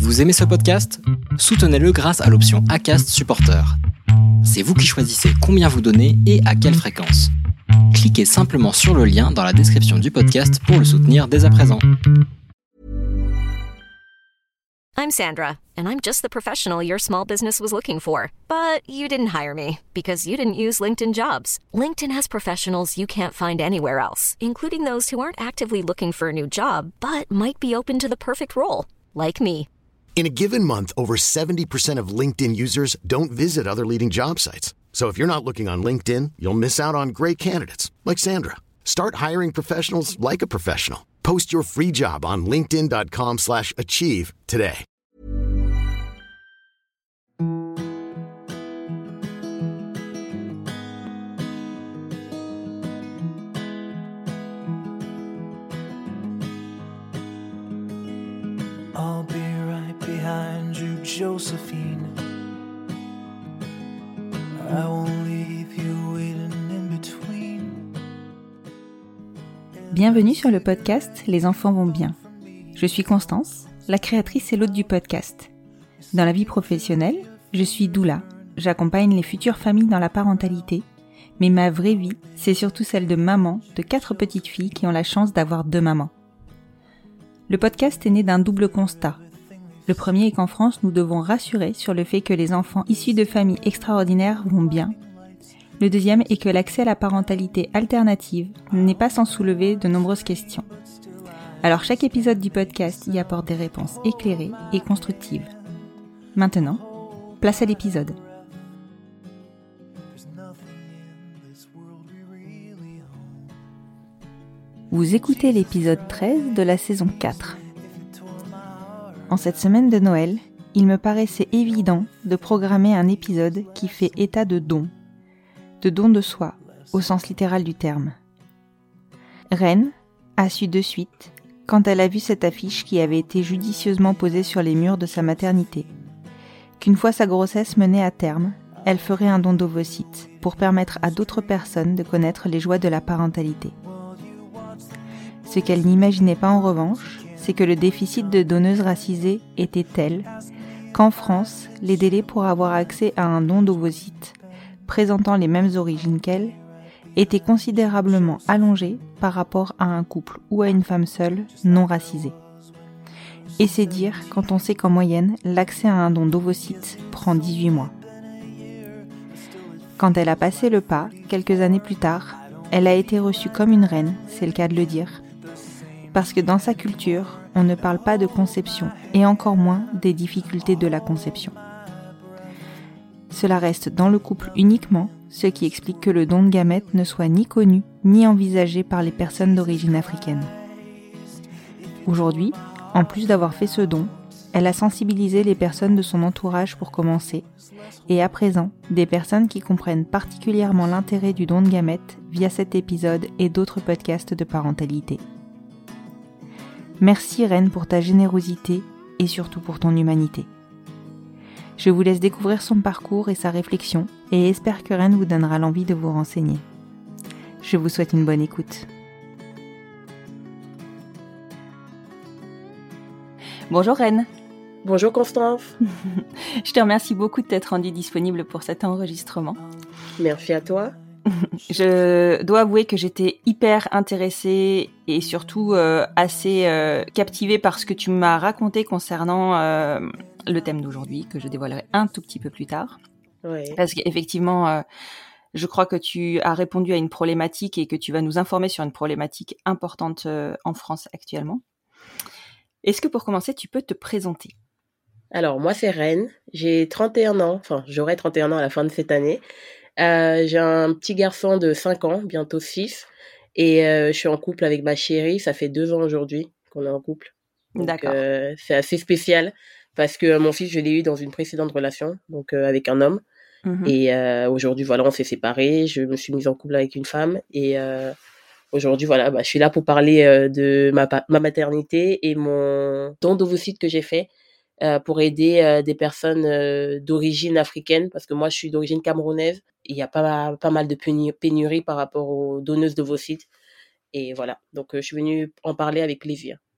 Vous aimez ce podcast ? Soutenez-le grâce à l'option Acast Supporter. C'est vous qui choisissez combien vous donnez et à quelle fréquence. Cliquez simplement sur le lien dans la description du podcast pour le soutenir dès à présent. I'm Sandra, and I'm just the professional your small business was looking for. But you didn't hire me because you didn't use LinkedIn Jobs. LinkedIn has professionals you can't find anywhere else, including those who aren't actively looking for a new job, but might be open to the perfect role, like me. In a given month, over 70% of LinkedIn users don't visit other leading job sites. So if you're not looking on LinkedIn, you'll miss out on great candidates like Sandra. Start hiring professionals like a professional. Post your free job on linkedin.com/achieve today. I'll be right behind you, Josephine. I won't leave you waiting in between. Bienvenue sur le podcast Les enfants vont bien. Je suis Constance, la créatrice et l'hôte du podcast. Dans la vie professionnelle, je suis doula. J'accompagne les futures familles dans la parentalité, mais ma vraie vie, c'est surtout celle de maman de 4 petites filles qui ont la chance d'avoir 2 mamans. Le podcast est né d'un double constat. Le premier est qu'en France, nous devons rassurer sur le fait que les enfants issus de familles extraordinaires vont bien. Le deuxième est que l'accès à la parentalité alternative n'est pas sans soulever de nombreuses questions. Alors chaque épisode du podcast y apporte des réponses éclairées et constructives. Maintenant, place à l'épisode. Vous écoutez l'épisode 13 de la saison 4. En cette semaine de Noël, il me paraissait évident de programmer un épisode qui fait état de don de soi, au sens littéral du terme. Reine a su de suite, quand elle a vu cette affiche qui avait été judicieusement posée sur les murs de sa maternité, qu'une fois sa grossesse menée à terme, elle ferait un don d'ovocytes pour permettre à d'autres personnes de connaître les joies de la parentalité. Ce qu'elle n'imaginait pas en revanche, c'est que le déficit de donneuses racisées était tel qu'en France, les délais pour avoir accès à un don d'ovocytes présentant les mêmes origines qu'elle étaient considérablement allongés par rapport à un couple ou à une femme seule non racisée. Et c'est dire quand on sait qu'en moyenne, l'accès à un don d'ovocytes prend 18 mois. Quand elle a passé le pas, quelques années plus tard, elle a été reçue comme une reine, c'est le cas de le dire, parce que dans sa culture, on ne parle pas de conception, et encore moins des difficultés de la conception. Cela reste dans le couple uniquement, ce qui explique que le don de gamètes ne soit ni connu, ni envisagé par les personnes d'origine africaine. Aujourd'hui, en plus d'avoir fait ce don, elle a sensibilisé les personnes de son entourage pour commencer, et à présent, des personnes qui comprennent particulièrement l'intérêt du don de gamètes via cet épisode et d'autres podcasts de parentalité. Merci Reine pour ta générosité et surtout pour ton humanité. Je vous laisse découvrir son parcours et sa réflexion et espère que Reine vous donnera l'envie de vous renseigner. Je vous souhaite une bonne écoute. Bonjour Reine. Bonjour Constance. Je te remercie beaucoup de t'être rendue disponible pour cet enregistrement. Merci à toi. Je dois avouer que j'étais hyper intéressée et surtout assez captivée par ce que tu m'as raconté concernant le thème d'aujourd'hui, que je dévoilerai un tout petit peu plus tard. Oui. Parce qu'effectivement, je crois que tu as répondu à une problématique et que tu vas nous informer sur une problématique importante en France actuellement. Est-ce que pour commencer, tu peux te présenter ? Alors, moi, c'est Reine. J'ai 31 ans. Enfin, j'aurai 31 ans à la fin de cette année. J'ai un petit garçon de 5 ans, bientôt 6. Et je suis en couple avec ma chérie. Ça fait 2 ans aujourd'hui qu'on est en couple. Donc, D'accord. c'est assez spécial parce que mon fils, je l'ai eu dans une précédente relation, donc avec un homme. Mhm. Et aujourd'hui, voilà, on s'est séparés. Je me suis mise en couple avec une femme. Et aujourd'hui, voilà, je suis là pour parler de ma maternité et mon don d'ovocytes que j'ai fait pour aider des personnes d'origine africaine, parce que moi, je suis d'origine camerounaise. Il y a pas mal de pénurie par rapport aux donneuses d'ovocytes. Et voilà, donc je suis venue en parler avec plaisir.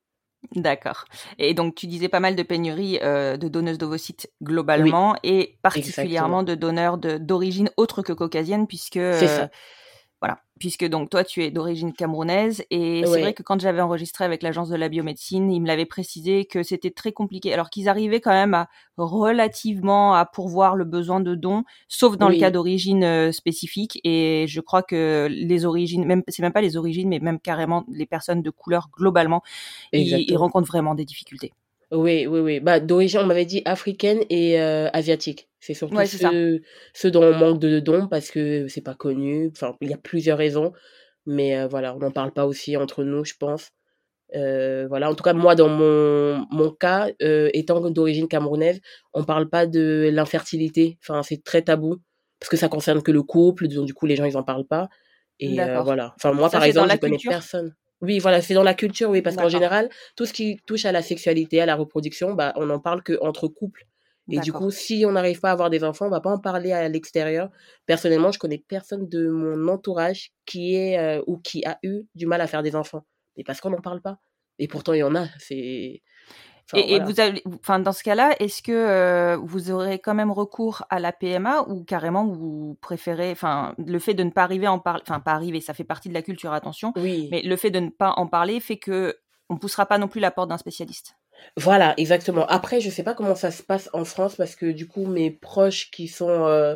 D'accord. Et donc, tu disais pas mal de pénuries de donneuses d'ovocytes Oui, globalement et particulièrement exactement. de donneurs d'origine autre que caucasienne, puisque C'est ça. voilà, puisque donc toi, tu es d'origine camerounaise et c'est vrai Ouais, que quand j'avais enregistré avec l'Agence de la biomédecine, ils me l'avaient précisé que c'était très compliqué, alors qu'ils arrivaient quand même à relativement à pourvoir le besoin de dons, sauf dans le cas oui, d'origine spécifique. Et je crois que les origines, même c'est même pas les origines, mais même carrément les personnes de couleur globalement, ils exactement. rencontrent vraiment des difficultés. Oui, oui, oui. Bah, d'origine, on m'avait dit africaine et asiatique. C'est surtout Ouais, c'est ça. ceux dont on manque de dons parce que c'est pas connu. Enfin, il y a plusieurs raisons, mais voilà, on n'en parle pas aussi entre nous, je pense. Voilà, en tout cas, moi, dans mon cas, étant d'origine camerounaise, on parle pas de l'infertilité. Enfin, c'est très tabou parce que ça concerne que le couple, donc du coup, les gens, ils en parlent pas. Et D'accord. voilà. Enfin, moi, Ça, par c'est dans exemple, la je connais culture? personne. Oui, voilà, c'est dans la culture, oui, parce qu'en D'accord. général, tout ce qui touche à la sexualité, à la reproduction, bah, on en parle que entre couples. Et du coup, D'accord. si on n'arrive pas à avoir des enfants, on va pas en parler à l'extérieur. Personnellement, je connais personne de mon entourage qui est ou qui a eu du mal à faire des enfants. Mais parce qu'on n'en parle pas. Et pourtant, il y en a. C'est, enfin, Et voilà. vous avez, enfin, dans ce cas-là, est-ce que vous aurez quand même recours à la PMA ou carrément vous préférez, enfin, le fait de ne pas arriver à en parler, enfin, pas arriver, ça fait partie de la culture, attention, Oui. mais le fait de ne pas en parler fait que on poussera pas non plus la porte d'un spécialiste. Voilà, exactement. Après, je sais pas comment ça se passe en France parce que du coup, mes proches qui sont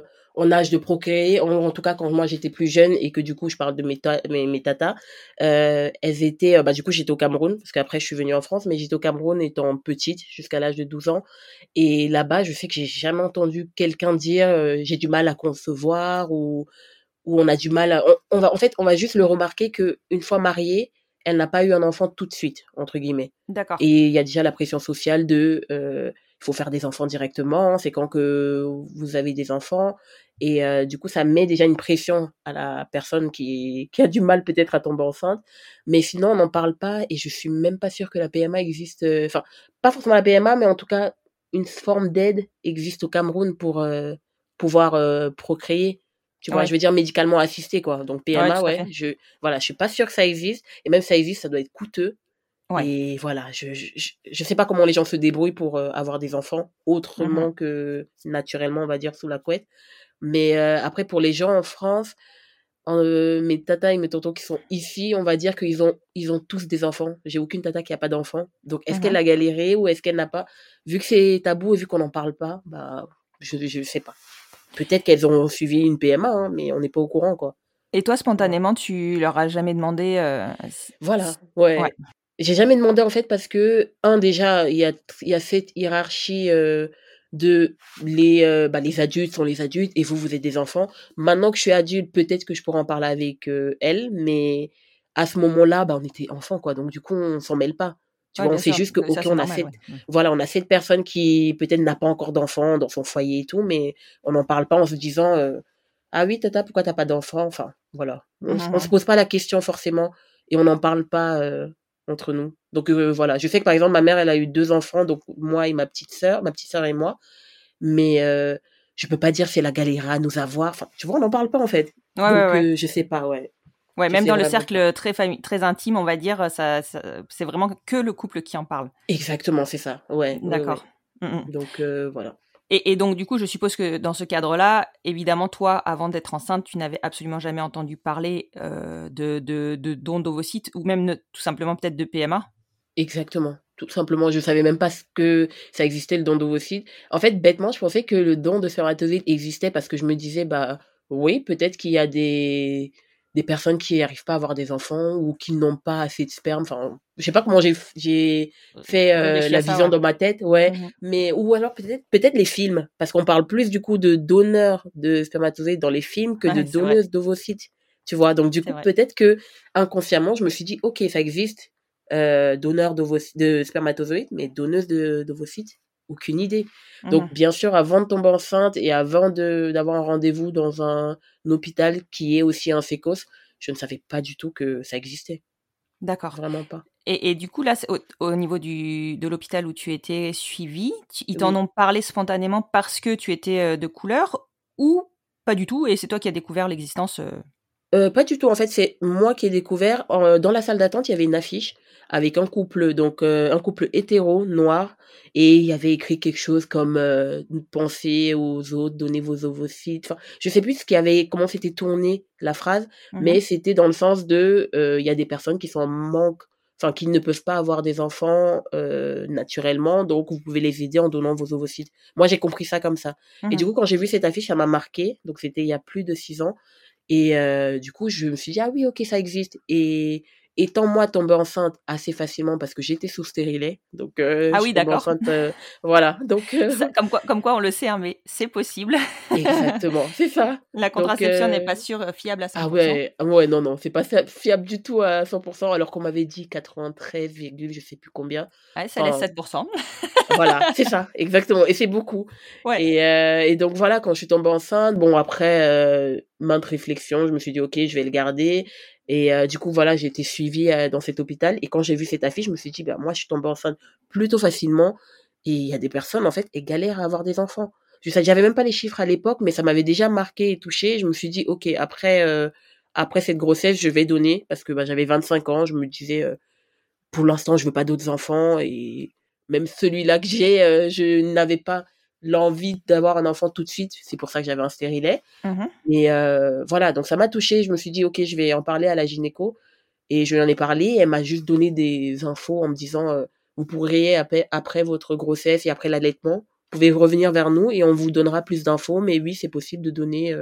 en âge de procréer, en tout cas quand moi j'étais plus jeune et que du coup je parle de mes tatas, elles étaient, bah du coup j'étais au Cameroun parce qu'après je suis venue en France, mais j'étais au Cameroun étant petite jusqu'à l'âge de 12 ans et là-bas je sais que j'ai jamais entendu quelqu'un dire j'ai du mal à concevoir ou on a du mal à, on va en fait on va juste le remarquer que une fois mariée, elle n'a pas eu un enfant tout de suite entre guillemets. D'accord. Et il y a déjà la pression sociale de il faut faire des enfants directement, c'est quand que vous avez des enfants et du coup ça met déjà une pression à la personne qui a du mal peut-être à tomber enceinte, mais sinon on n'en parle pas et je suis même pas sûre que la PMA existe, enfin pas forcément la PMA mais en tout cas une forme d'aide existe au Cameroun pour pouvoir procréer. Tu vois, je Ouais. veux dire médicalement assisté quoi. Donc Ouais, PMA tout à ouais, fait. je suis pas sûre que ça existe et même si ça existe, ça doit être coûteux Ouais. et voilà, je sais pas comment les gens se débrouillent pour avoir des enfants Mhm. autrement que naturellement, on va dire, sous la couette. Mais après, pour les gens en France, mes tatas et mes tontons qui sont ici, on va dire ils ont tous des enfants. J'ai aucune tata qui a pas d'enfant. Donc, est-ce qu'elle Mhm. a galéré ou est-ce qu'elle n'a pas? Vu que c'est tabou et vu qu'on n'en parle pas, bah, je sais pas. Peut-être qu'elles ont suivi une PMA, hein, mais on n'est pas au courant, quoi. Et toi, Tu vois. spontanément, tu leur as jamais demandé Voilà, ouais. ouais. J'ai jamais demandé en fait parce que déjà il y a cette hiérarchie de les adultes sont les adultes et vous êtes des enfants. Maintenant que je suis adulte, peut-être que je pourrais en parler avec elles, mais à ce moment-là, bah on était enfants quoi, donc du coup on s'en mêle pas. Tu Ouais, vois, on bien sait sûr, juste que ça OK, c'est on a normal, ouais. cette voilà, on a cette personne qui peut-être n'a pas encore d'enfant dans son foyer et tout, mais on n'en parle pas en se disant ah oui tata pourquoi t'as pas d'enfant, enfin voilà. On se Mhm. pose pas la question forcément et on n'en parle pas entre nous. Donc voilà, je sais que par exemple ma mère elle a eu 2 enfants, donc moi et ma petite sœur et moi, mais je peux pas dire si elle a galéré à nous avoir. Enfin, tu vois, on n'en parle pas en fait. Ouais, ouais, Donc ouais. je sais pas, ouais, Ouais, je même sais dans le vraiment pas. cercle très intime, on va dire, c'est vraiment que le couple qui en parle. Exactement, c'est ça. Ouais, ouais, D'accord. ouais. Mmh mh. Donc voilà. Et donc du coup, je suppose que dans ce cadre-là, évidemment, toi, avant d'être enceinte, tu n'avais absolument jamais entendu parler, de dons d'ovocytes ou même ne tout simplement peut-être de PMA? Exactement. Tout simplement, je savais même pas ce que ça existait le don d'ovocytes. En fait, bêtement, je pensais que le don de spermatozoïdes existait parce que je me disais, bah oui, peut-être qu'il y a des personnes qui n'arrivent pas à avoir des enfants ou qui n'ont pas assez de sperme. Enfin, je sais pas comment j'ai fait Réfléchis à la ça, vision ouais. dans ma tête, ouais. Mmh mh. Mais ou alors peut-être les films, parce qu'on parle plus du coup de donneurs de spermatozoïdes dans les films que de Ouais, c'est vrai, donneuses d'ovocytes. Tu vois, donc du c'est coup vrai. peut-être que inconsciemment, je me suis dit, ok, ça existe donneur de spermatozoïdes, mais donneuse d'ovocytes, aucune idée. Mmh Donc, mh. bien sûr, avant de tomber enceinte et avant d'avoir un rendez-vous dans un hôpital qui est aussi un fécos, je ne savais pas du tout que ça existait. D'accord. Vraiment pas. Et du coup, là, c'est au niveau de l'hôpital où tu étais suivie, ils t'en Oui. ont parlé spontanément parce que tu étais, de couleur ou pas du tout et c'est toi qui as découvert l'existence? Pas du tout. En fait, c'est moi qui ai découvert. Dans la salle d'attente, il y avait une affiche avec un couple, donc un couple hétéro noir, et il y avait écrit quelque chose comme pensez aux autres, donnez vos ovocytes. Enfin, je sais plus comment c'était tourné la phrase, mais c'était dans le sens de il y a des personnes qui sont en manque, enfin qui ne peuvent pas avoir des enfants naturellement, donc vous pouvez les aider en donnant vos ovocytes. Moi, j'ai compris ça comme ça. Et du coup, quand j'ai vu cette affiche, ça m'a marqué. Donc c'était il y a plus de 6 ans. Et du coup, je me suis dit: «Ah oui, OK, ça existe», et étant moi tombée enceinte assez facilement parce que j'étais sous stérilet, donc je Ah suis oui, tombée d'accord. enceinte, voilà, donc Ça, comme quoi, on le sait, hein, mais c'est possible. exactement, c'est ça. La Donc contraception n'est pas sûre, fiable à ah 100%. ouais, ouais, non, non, c'est pas fiable du tout à 100%, alors qu'on m'avait dit 93, je sais plus combien. Ouais, ça laisse Enfin, 7%. voilà, c'est ça, exactement, et c'est beaucoup. Ouais. Et donc voilà, quand je suis tombée enceinte, bon après maintes réflexions, je me suis dit: «OK, je vais le garder», et du coup voilà, j'ai été suivie dans cet hôpital, et quand j'ai vu cette affiche, je me suis dit: «Bah moi, je suis tombée enceinte plutôt facilement, et il y a des personnes en fait, elles galèrent à avoir des enfants». J'avais même pas les chiffres à l'époque, mais ça m'avait déjà marquée et touchée. Je me suis dit: «OK, après cette grossesse, je vais donner», parce que, bah, j'avais 25 ans, je me disais, pour l'instant, je veux pas d'autres enfants, et même celui-là que j'ai, je n'avais pas l'envie d'avoir un enfant tout de suite. C'est pour ça que j'avais un stérilet. Mmh. Et voilà, donc ça m'a touchée. Je me suis dit: «OK, je vais en parler à la gynéco», et je lui en ai parlé. Elle m'a juste donné des infos en me disant, «Vous pourriez après votre grossesse et après l'allaitement, vous pouvez revenir vers nous et on vous donnera plus d'infos, mais oui, c'est possible de donner»,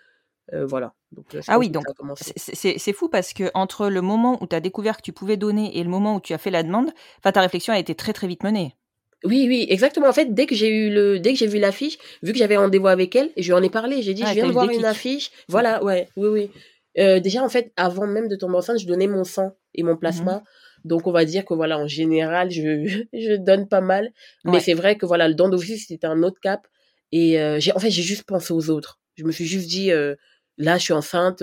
voilà. Donc c'est Ah comme oui, ça que donc ça a commencé. c'est fou parce que entre le moment où tu as découvert que tu pouvais donner et le moment où tu as fait la demande, enfin ta réflexion a été très, très vite menée. Oui, oui, exactement. En fait, dès que j'ai vu l'affiche, vu que j'avais rendez-vous avec elle, je lui en ai parlé. J'ai dit: «Je Ouais, tu viens as de eu le voir une déclic. affiche». Voilà, ouais, oui, oui. Déjà, en fait, avant même de tomber enceinte, je donnais mon sang et mon Mmh. plasma. Donc, on va dire que voilà, en général, je je donne pas mal. Mais Ouais. c'est vrai que voilà, le don d'office, c'était un autre cap. Et j'ai juste pensé aux autres. Je me suis juste dit: «Là, je suis enceinte,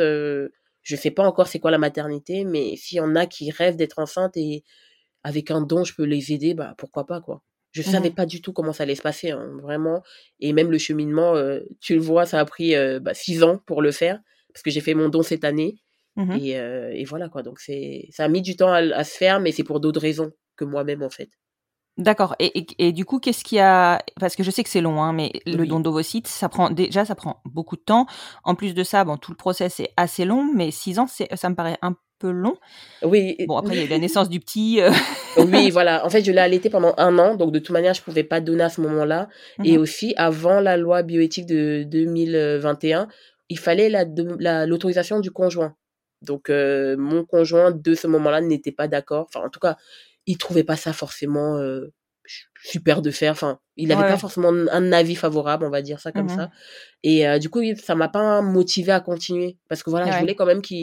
je sais pas encore c'est quoi la maternité, mais s'il y en a qui rêvent d'être enceintes et avec un don, je peux les aider, bah, pourquoi pas, quoi». Je savais Mmh. pas du tout comment ça allait se passer, hein, vraiment. Et même le cheminement, tu le vois, ça a pris, 6 ans pour le faire, parce que j'ai fait mon don cette année. Mmh. Et voilà, quoi, donc ça a mis du temps à se faire, mais c'est pour d'autres raisons que moi-même, en fait. D'accord, et du coup, qu'est-ce qui a, parce que je sais que c'est long, hein, mais le don Oui. d'ovocytes, ça prend beaucoup de temps. En plus de ça, bon, tout le process est assez long, mais 6 ans, ça me paraît un peu long. Oui, Bon, après, il y a eu la naissance du petit, oui, voilà. En fait, je l'ai allaité pendant 1 an, donc de toute manière, je pouvais pas donner à ce moment-là. Et Mmh. aussi, avant la loi bioéthique de 2021, il fallait l'autorisation du conjoint. Donc mon conjoint, de ce moment-là, n'était pas d'accord. Enfin, en tout cas, il trouvait pas ça forcément, super de faire. Enfin, il Ouais, avait pas ouais. forcément un avis favorable, on va dire ça comme Mmh. ça. Et du coup, oui, ça m'a pas motivée à continuer, parce que voilà, je Ouais. voulais quand même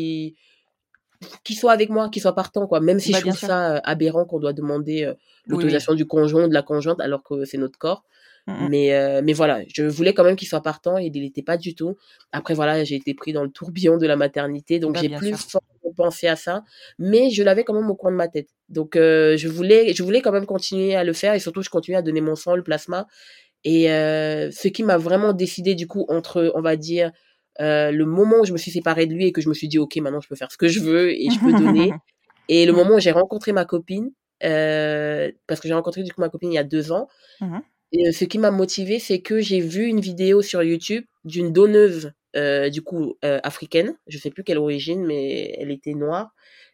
qu'il soit avec moi, qu'il soit partant, quoi. Même si je Bah, bien trouve sûr. ça, aberrant qu'on doit demander, Oui, oui. l'autorisation du conjoint ou de la conjointe alors que c'est notre corps. Mmh mh. Mais voilà, je voulais quand même qu'il soit partant, et il l'était pas du tout. Après voilà, j'ai été pris dans le tourbillon de la maternité, donc Bah, j'ai bien plus sûr. forcément pensé à ça, mais je l'avais quand même au coin de ma tête. Donc je voulais quand même continuer à le faire, et surtout je continuais à donner mon sang, le plasma. Et ce qui m'a vraiment décidée du coup entre, on va dire, le moment où je me suis séparée de lui et que je me suis dit: «OK, maintenant je peux faire ce que je veux et je peux donner», et le Mmh. moment où j'ai rencontré ma copine, parce que j'ai rencontré du coup ma copine il y a 2 ans. Mmh. Et ce qui m'a motivée, c'est que j'ai vu une vidéo sur YouTube d'une donneuse, du coup, africaine. Je sais plus quelle origine, mais elle était noire.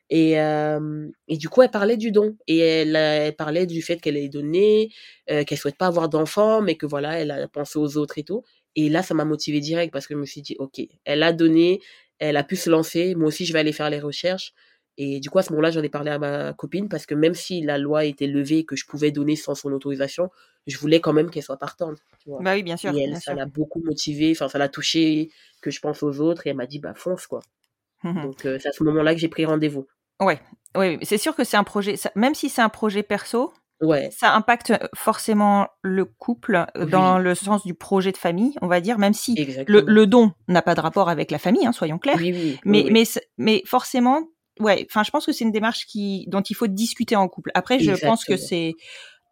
Et du coup, elle parlait du don, et elle parlait du fait qu'elle ait donné, qu'elle souhaite pas avoir d'enfants, mais que voilà, elle a pensé aux autres et tout. Et là, ça m'a motivée direct, parce que je me suis dit: «OK, elle a donné, elle a pu se lancer, moi aussi je vais aller faire les recherches». Et du coup, à ce moment-là, j'en ai parlé à ma copine, parce que même si la loi était levée et que je pouvais donner sans son autorisation, je voulais quand même qu'elle soit partante, tu vois? Bah, oui, bien sûr, Et elle, bien ça sûr. l'a beaucoup motivée, enfin ça l'a touchée que je pense aux autres, et elle m'a dit: «Bah fonce, quoi». Mmh. Donc c'est à ce moment-là que j'ai pris rendez-vous. Ouais. Oui, oui, c'est sûr que c'est un projet, ça, même si c'est un projet perso, Ouais, ça impacte, forcément le couple, dans oui, le sens du projet de famille, on va dire, même si exactement. le don n'a pas de rapport avec la famille, hein, soyons clairs. Oui, oui, oui, Mais oui, mais c mais forcément, ouais, enfin, je pense que c'est une démarche dont il faut discuter en couple. Après, je pense que exactement. c'est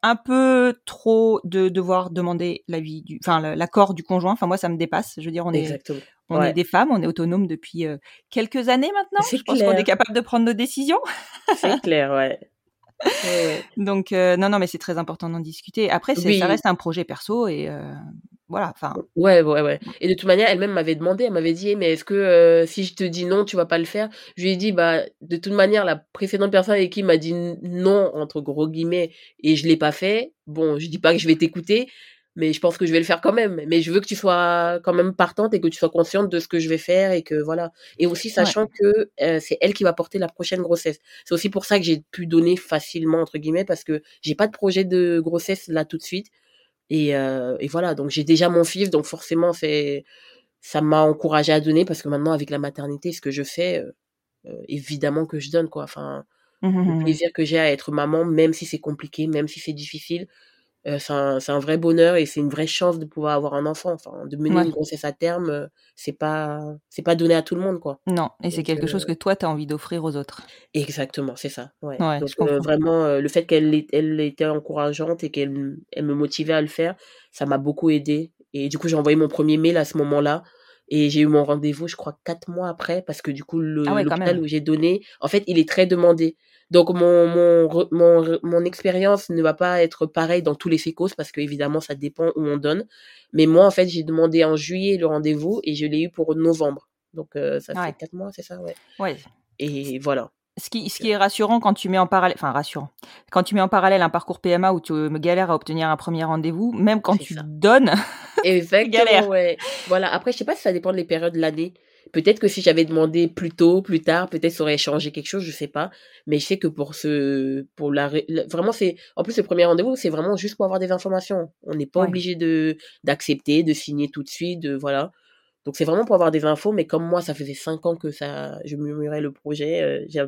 un peu trop de devoir demander l'accord du conjoint. Enfin, moi, ça me dépasse. Je veux dire, on Exactement. est des femmes, on est autonomes depuis quelques années maintenant. C'est Je pense qu'on est clair. capable de prendre nos décisions. C'est clair, ouais. Ouais. Donc, non, mais c'est très important d'en discuter. Après, ça Oui. reste un projet perso et voilà. Enfin, Ouais. Et de toute manière, elle-même m'avait demandé, elle m'avait dit: «Eh, mais est-ce que si je te dis non, tu vas pas le faire?» Je lui ai dit: «Bah, de toute manière, la précédente personne avec qui m'a dit non, entre gros guillemets, et je l'ai pas fait, bon, je dis pas que je vais t'écouter, mais je pense que je vais le faire quand même. Mais je veux que tu sois quand même partante et que tu sois consciente de ce que je vais faire et que voilà.» Et aussi sachant que c'est elle qui va porter la prochaine grossesse. C'est aussi pour ça que j'ai pu donner facilement, entre guillemets, parce que j'ai pas de projet de grossesse là tout de suite. Et voilà, donc j'ai déjà mon fils, donc forcément ça m'a encouragée à donner, parce que maintenant avec la maternité, ce que je fais, évidemment que je donne, quoi. Enfin, le plaisir que j'ai à être maman, même si c'est compliqué, même si c'est difficile, c'est un vrai bonheur et c'est une vraie chance de pouvoir avoir un enfant. Enfin, de mener Ouais. une grossesse à terme, c'est pas donné à tout le monde, quoi. Non, et c'est Donc quelque chose que toi, tu as envie d'offrir aux autres. exactement, c'est ça, ouais. Ouais, Donc je comprends. vraiment, le fait elle était encourageante et elle me motivait à le faire, ça m'a beaucoup aidée, et du coup, j'ai envoyé mon premier mail à ce moment-là et j'ai eu mon rendez-vous, je crois 4 mois après, parce que du coup, Ah ouais, quand l'hôpital même. où j'ai donné, en fait, il est très demandé. Donc mon expérience ne va pas être pareille dans tous les fécos, parce qu'évidemment, ça dépend où on donne. Mais moi, en fait, j'ai demandé en juillet le rendez-vous et je l'ai eu pour novembre. Donc ça fait Ouais. 4 mois, c'est ça? Ouais. Ouais. Et voilà. Ce qui est rassurant quand tu mets en parallèle, enfin rassurant, quand tu mets en parallèle un parcours PMA où tu me galères à obtenir un premier rendez-vous, même quand C'est tu ça. donnes, tu Exactement, galères. ouais. Voilà, après, je sais pas si ça dépend des périodes de l'année. Peut-être que si j'avais demandé plus tôt, plus tard, peut-être ça aurait changé quelque chose, je sais pas. Mais je sais que vraiment, en plus, le premier rendez-vous, c'est vraiment juste pour avoir des informations. On n'est pas Ouais. obligé d'accepter, de signer tout de suite, voilà. Donc c'est vraiment pour avoir des infos, mais comme moi, ça faisait 5 ans que je murmurais le projet,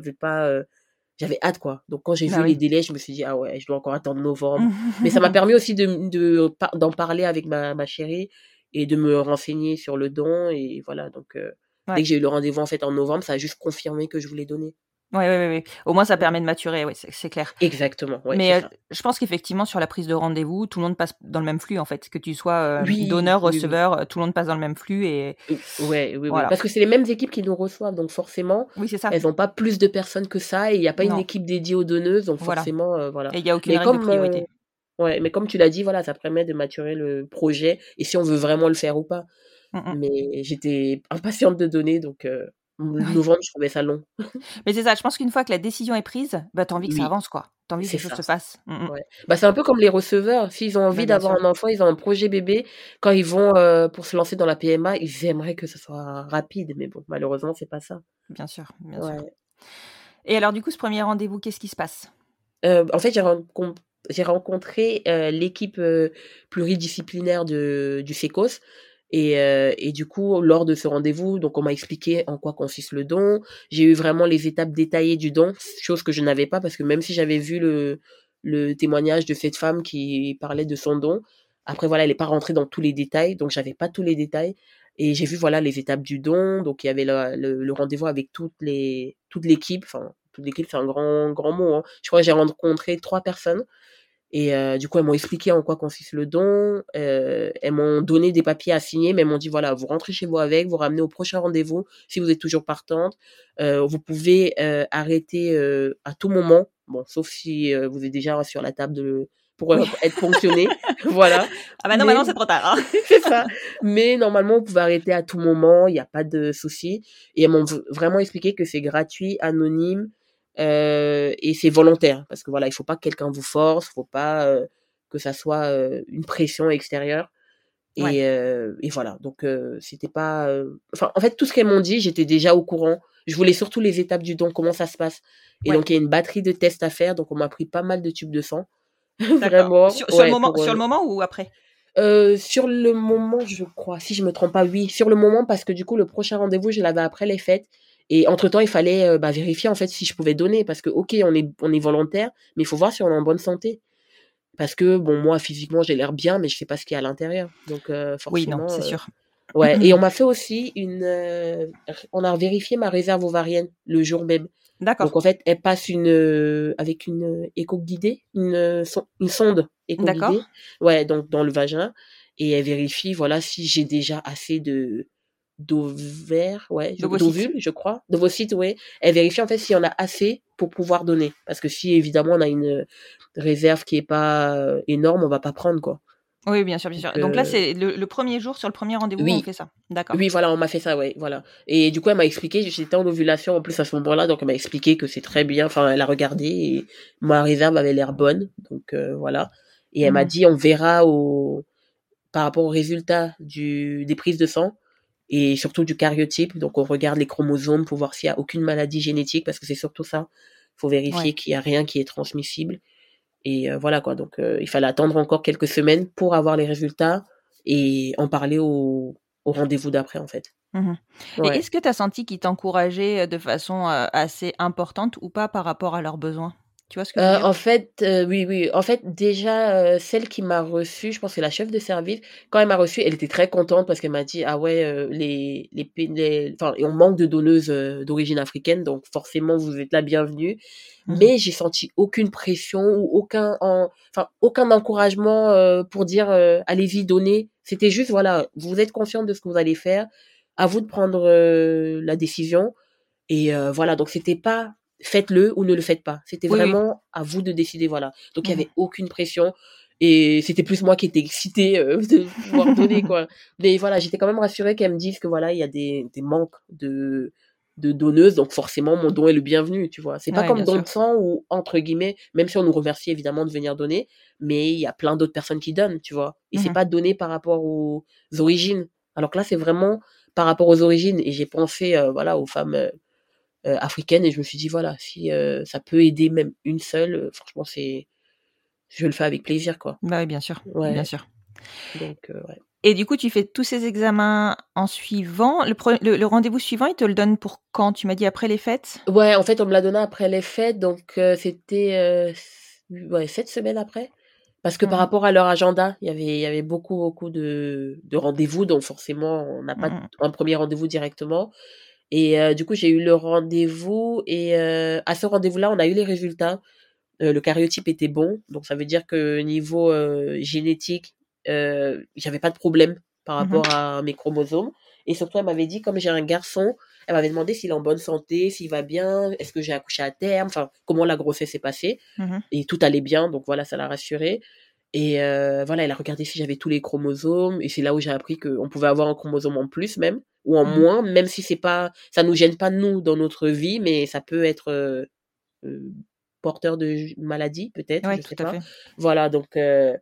j'avais hâte, quoi. Donc quand j'ai Bah vu les oui. délais, je me suis dit: «Ah ouais, je dois encore attendre novembre.» Mais ça m'a permis aussi d'en parler avec ma chérie et de me renseigner sur le don, et voilà. Donc dès Ouais. que j'ai eu le rendez-vous, en fait, en novembre, ça a juste confirmé que je voulais donner. Ouais. Au moins, ça Ouais. permet de maturer, ouais, c'est clair. Exactement, ouais, c'est Mais ça. je pense qu'effectivement, sur la prise de rendez-vous, tout le monde passe dans le même flux, en fait. Que tu sois Oui, donneur, oui. receveur, tout le monde passe dans le même flux et Ouais, oui. voilà. Parce que c'est les mêmes équipes qui nous reçoivent, donc forcément, Oui, c'est ça. elles ont pas plus de personnes que ça, et il y a pas une Non, équipe dédiée aux donneuses, donc voilà. forcément, voilà. Et il y a aucune Mais règle de comme, priorité. ouais, mais comme tu l'as dit, voilà, ça permet de maturer le projet et si on veut vraiment le faire ou pas. Mmh. Mais j'étais impatiente de donner, donc Oui. novembre, je trouvais ça long. Mais c'est ça, je pense qu'une fois que la décision est prise, bah, tu as envie que ça Oui, avance, quoi. Tu as envie que c'est les choses ça. se fassent. Ouais. Bah, c'est un peu comme les receveurs, s'ils ont Bah, envie bien d'avoir sûr. un enfant, ils ont un projet bébé, quand ils vont, pour se lancer dans la PMA, ils aimeraient que ce soit rapide, mais bon, malheureusement, c'est pas ça. Bien sûr, bien sûr. Ouais. Et alors du coup, ce premier rendez-vous, qu'est-ce qui se passe? En fait, j'ai rencontré, l'équipe, pluridisciplinaire du FECOS, et du coup, lors de ce rendez-vous, donc on m'a expliqué en quoi consiste le don. J'ai eu vraiment les étapes détaillées du don, chose que je n'avais pas, parce que même si j'avais vu le témoignage de cette femme qui parlait de son don, après voilà, elle est pas rentrée dans tous les détails, donc j'avais pas tous les détails, et j'ai vu voilà les étapes du don. Donc il y avait le rendez-vous avec toute l'équipe, enfin toute l'équipe, c'est un grand mot, hein. Je crois que j'ai rencontré 3 personnes, et du coup, elles m'ont expliqué en quoi consiste le don. Elles m'ont donné des papiers à signer, mais elles m'ont dit: «Voilà, vous rentrez chez vous avec, vous ramenez au prochain rendez-vous si vous êtes toujours partante. Vous pouvez, arrêter, à tout moment, bon, sauf si, vous êtes déjà sur la table pour, Oui. être ponctionné.» Voilà, Ah bah non, mais maintenant c'est trop tard, hein. c'est ça. Mais normalement, vous pouvez arrêter à tout moment, il y a pas de souci, et elles m'ont vraiment expliqué que c'est gratuit, anonyme, et c'est volontaire. Parce que voilà, il faut pas que quelqu'un vous force, faut pas, que ça soit, une pression extérieure, Ouais. et voilà. Donc c'était pas, enfin, en fait, tout ce qu'elles m'ont dit, j'étais déjà au courant. Je voulais surtout les étapes du don, comment ça se passe, et Ouais. donc il y a une batterie de tests à faire, donc on m'a pris pas mal de tubes de sang. D'accord. Vraiment, ouais, Sur le moment ou après? Sur le moment, je crois, si je me trompe pas, oui, sur le moment, parce que du coup, le prochain rendez-vous, je l'avais après les fêtes, et entre-temps, il fallait, vérifier, en fait, si je pouvais donner, parce que OK, on est volontaire, mais il faut voir si on est en bonne santé. Parce que bon, moi, physiquement, j'ai l'air bien, mais je sais pas ce qu'il y a à l'intérieur. Donc Oui, non, forcément, c'est sûr. ouais, et on m'a fait aussi on a vérifié ma réserve ovarienne le jour même. D'accord. Donc en fait, elle passe avec une écho-guidée, une sonde D'accord. écho-guidée, ouais, donc dans le vagin, et elle vérifie, voilà, si j'ai déjà assez de d'ovaires, ouais, D'ovocytes. d'ovules, je crois, d'ovocytes, ouais. Elle vérifie en fait s'il y en a assez pour pouvoir donner, parce que si évidemment on a une réserve qui est pas énorme, on va pas prendre quoi. Oui, bien sûr, bien sûr. Donc Donc là, c'est le premier jour, sur le premier rendez-vous, on oui, fait ça. D'accord. oui, voilà, on m'a fait ça, ouais, voilà. Et du coup, elle m'a expliqué, j'étais en ovulation en plus à ce moment-là, donc elle m'a expliqué que c'est très bien. Enfin, elle a regardé et ma réserve avait l'air bonne, donc voilà. Et elle m'a Mhm. dit, on verra par rapport aux résultats des prises de sang et surtout du karyotype. Donc on regarde les chromosomes pour voir s'il y a aucune maladie génétique, parce que c'est surtout ça. Il faut vérifier Ouais. qu'il y a rien qui est transmissible. Et voilà quoi. Donc il fallait attendre encore quelques semaines pour avoir les résultats et en parler au rendez-vous d'après en fait. Mhm. Et Ouais. est-ce que tu as senti qu'ils t'encourageaient de façon assez importante ou pas par rapport à leurs besoins? Tu vois ce que je veux dire? En fait, oui, oui. En fait, déjà, celle qui m'a reçue, je pense que c'est la chef de service, quand elle m'a reçue, elle était très contente parce qu'elle m'a dit: «Ah ouais, enfin, et on manque de donneuses, d'origine africaine, donc forcément vous êtes la bienvenue». Mhm. Mais j'ai senti aucune pression ou aucun encouragement, pour dire, «Allez-y, donnez». C'était juste, voilà, vous êtes consciente de ce que vous allez faire, à vous de prendre, la décision. Et voilà, donc c'était pas faites-le ou ne le faites pas. C'était Oui, oui. vraiment à vous de décider, voilà. Donc il y Mhm. avait aucune pression et c'était plus moi qui étais excitée de pouvoir donner quoi. Mais voilà, j'étais quand même rassurée qu'elles me disent que voilà, il y a des manques de donneuses, donc forcément mon don est le bienvenu, tu vois. C'est pas Ouais, comme bien don sûr. de sang où entre guillemets, même si on nous remercie évidemment de venir donner, mais il y a plein d'autres personnes qui donnent, tu vois. Et c'est Mhm. pas donné par rapport aux origines. Alors que là, c'est vraiment par rapport aux origines et j'ai pensé voilà aux femmes africaine et je me suis dit voilà si ça peut aider même une seule franchement c'est je le fais avec plaisir quoi. Bah oui, bien sûr, bien Ouais, sûr. donc ouais. Et du coup, tu fais tous ces examens en suivant. Le rendez-vous suivant, il te le donne pour quand? Tu m'as dit après les fêtes? Ouais, en fait, on me l'a donné après les fêtes donc c'était, ouais 7 semaines après. Parce que par Mhm. rapport à leur agenda, il y avait beaucoup, beaucoup de rendez-vous donc forcément on n'a pas Mhm. un premier rendez-vous directement et du coup j'ai eu le rendez-vous et à ce rendez-vous-là, on a eu les résultats. Le karyotype était bon, donc ça veut dire que niveau, génétique, j'avais pas de problème par Mhm. rapport à mes chromosomes et surtout elle m'avait dit comme j'ai un garçon, elle m'avait demandé s'il est en bonne santé, s'il va bien, est-ce que j'ai accouché à terme, enfin comment la grossesse s'est passée Mhm. et tout allait bien, donc voilà, ça l'a rassurée et voilà, elle a regardé si j'avais tous les chromosomes et c'est là où j'ai appris qu'on pouvait avoir un chromosome en plus même ou en Mhm. moins, même si c'est pas ça nous gêne pas nous dans notre vie, mais ça peut être, heu, porteur de maladie peut-être, Ouais, je tout sais à pas. fait. Voilà donc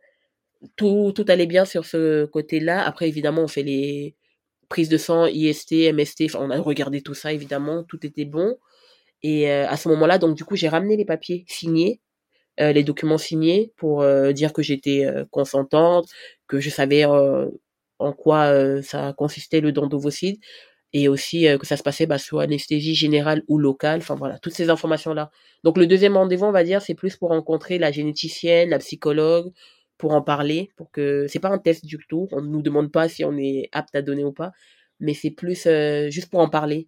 tout allait bien sur ce côté-là. Après évidemment, on fait les prises de sang, IST, MST, enfin on a regardé tout ça évidemment, tout était bon et à ce moment-là donc du coup, j'ai ramené les papiers signés, les documents signés pour, dire que j'étais, consentante, que je savais, en quoi, ça consistait le don d'ovocytes et aussi, que ça se passait, bah, sous anesthésie générale ou locale, enfin voilà, toutes ces informations-là. Donc le deuxième rendez-vous, on va dire, c'est plus pour rencontrer la généticienne, la psychologue, pour en parler, pour que c'est pas un test du tout, on ne nous demande pas si on est apte à donner ou pas, mais c'est plus, juste pour en parler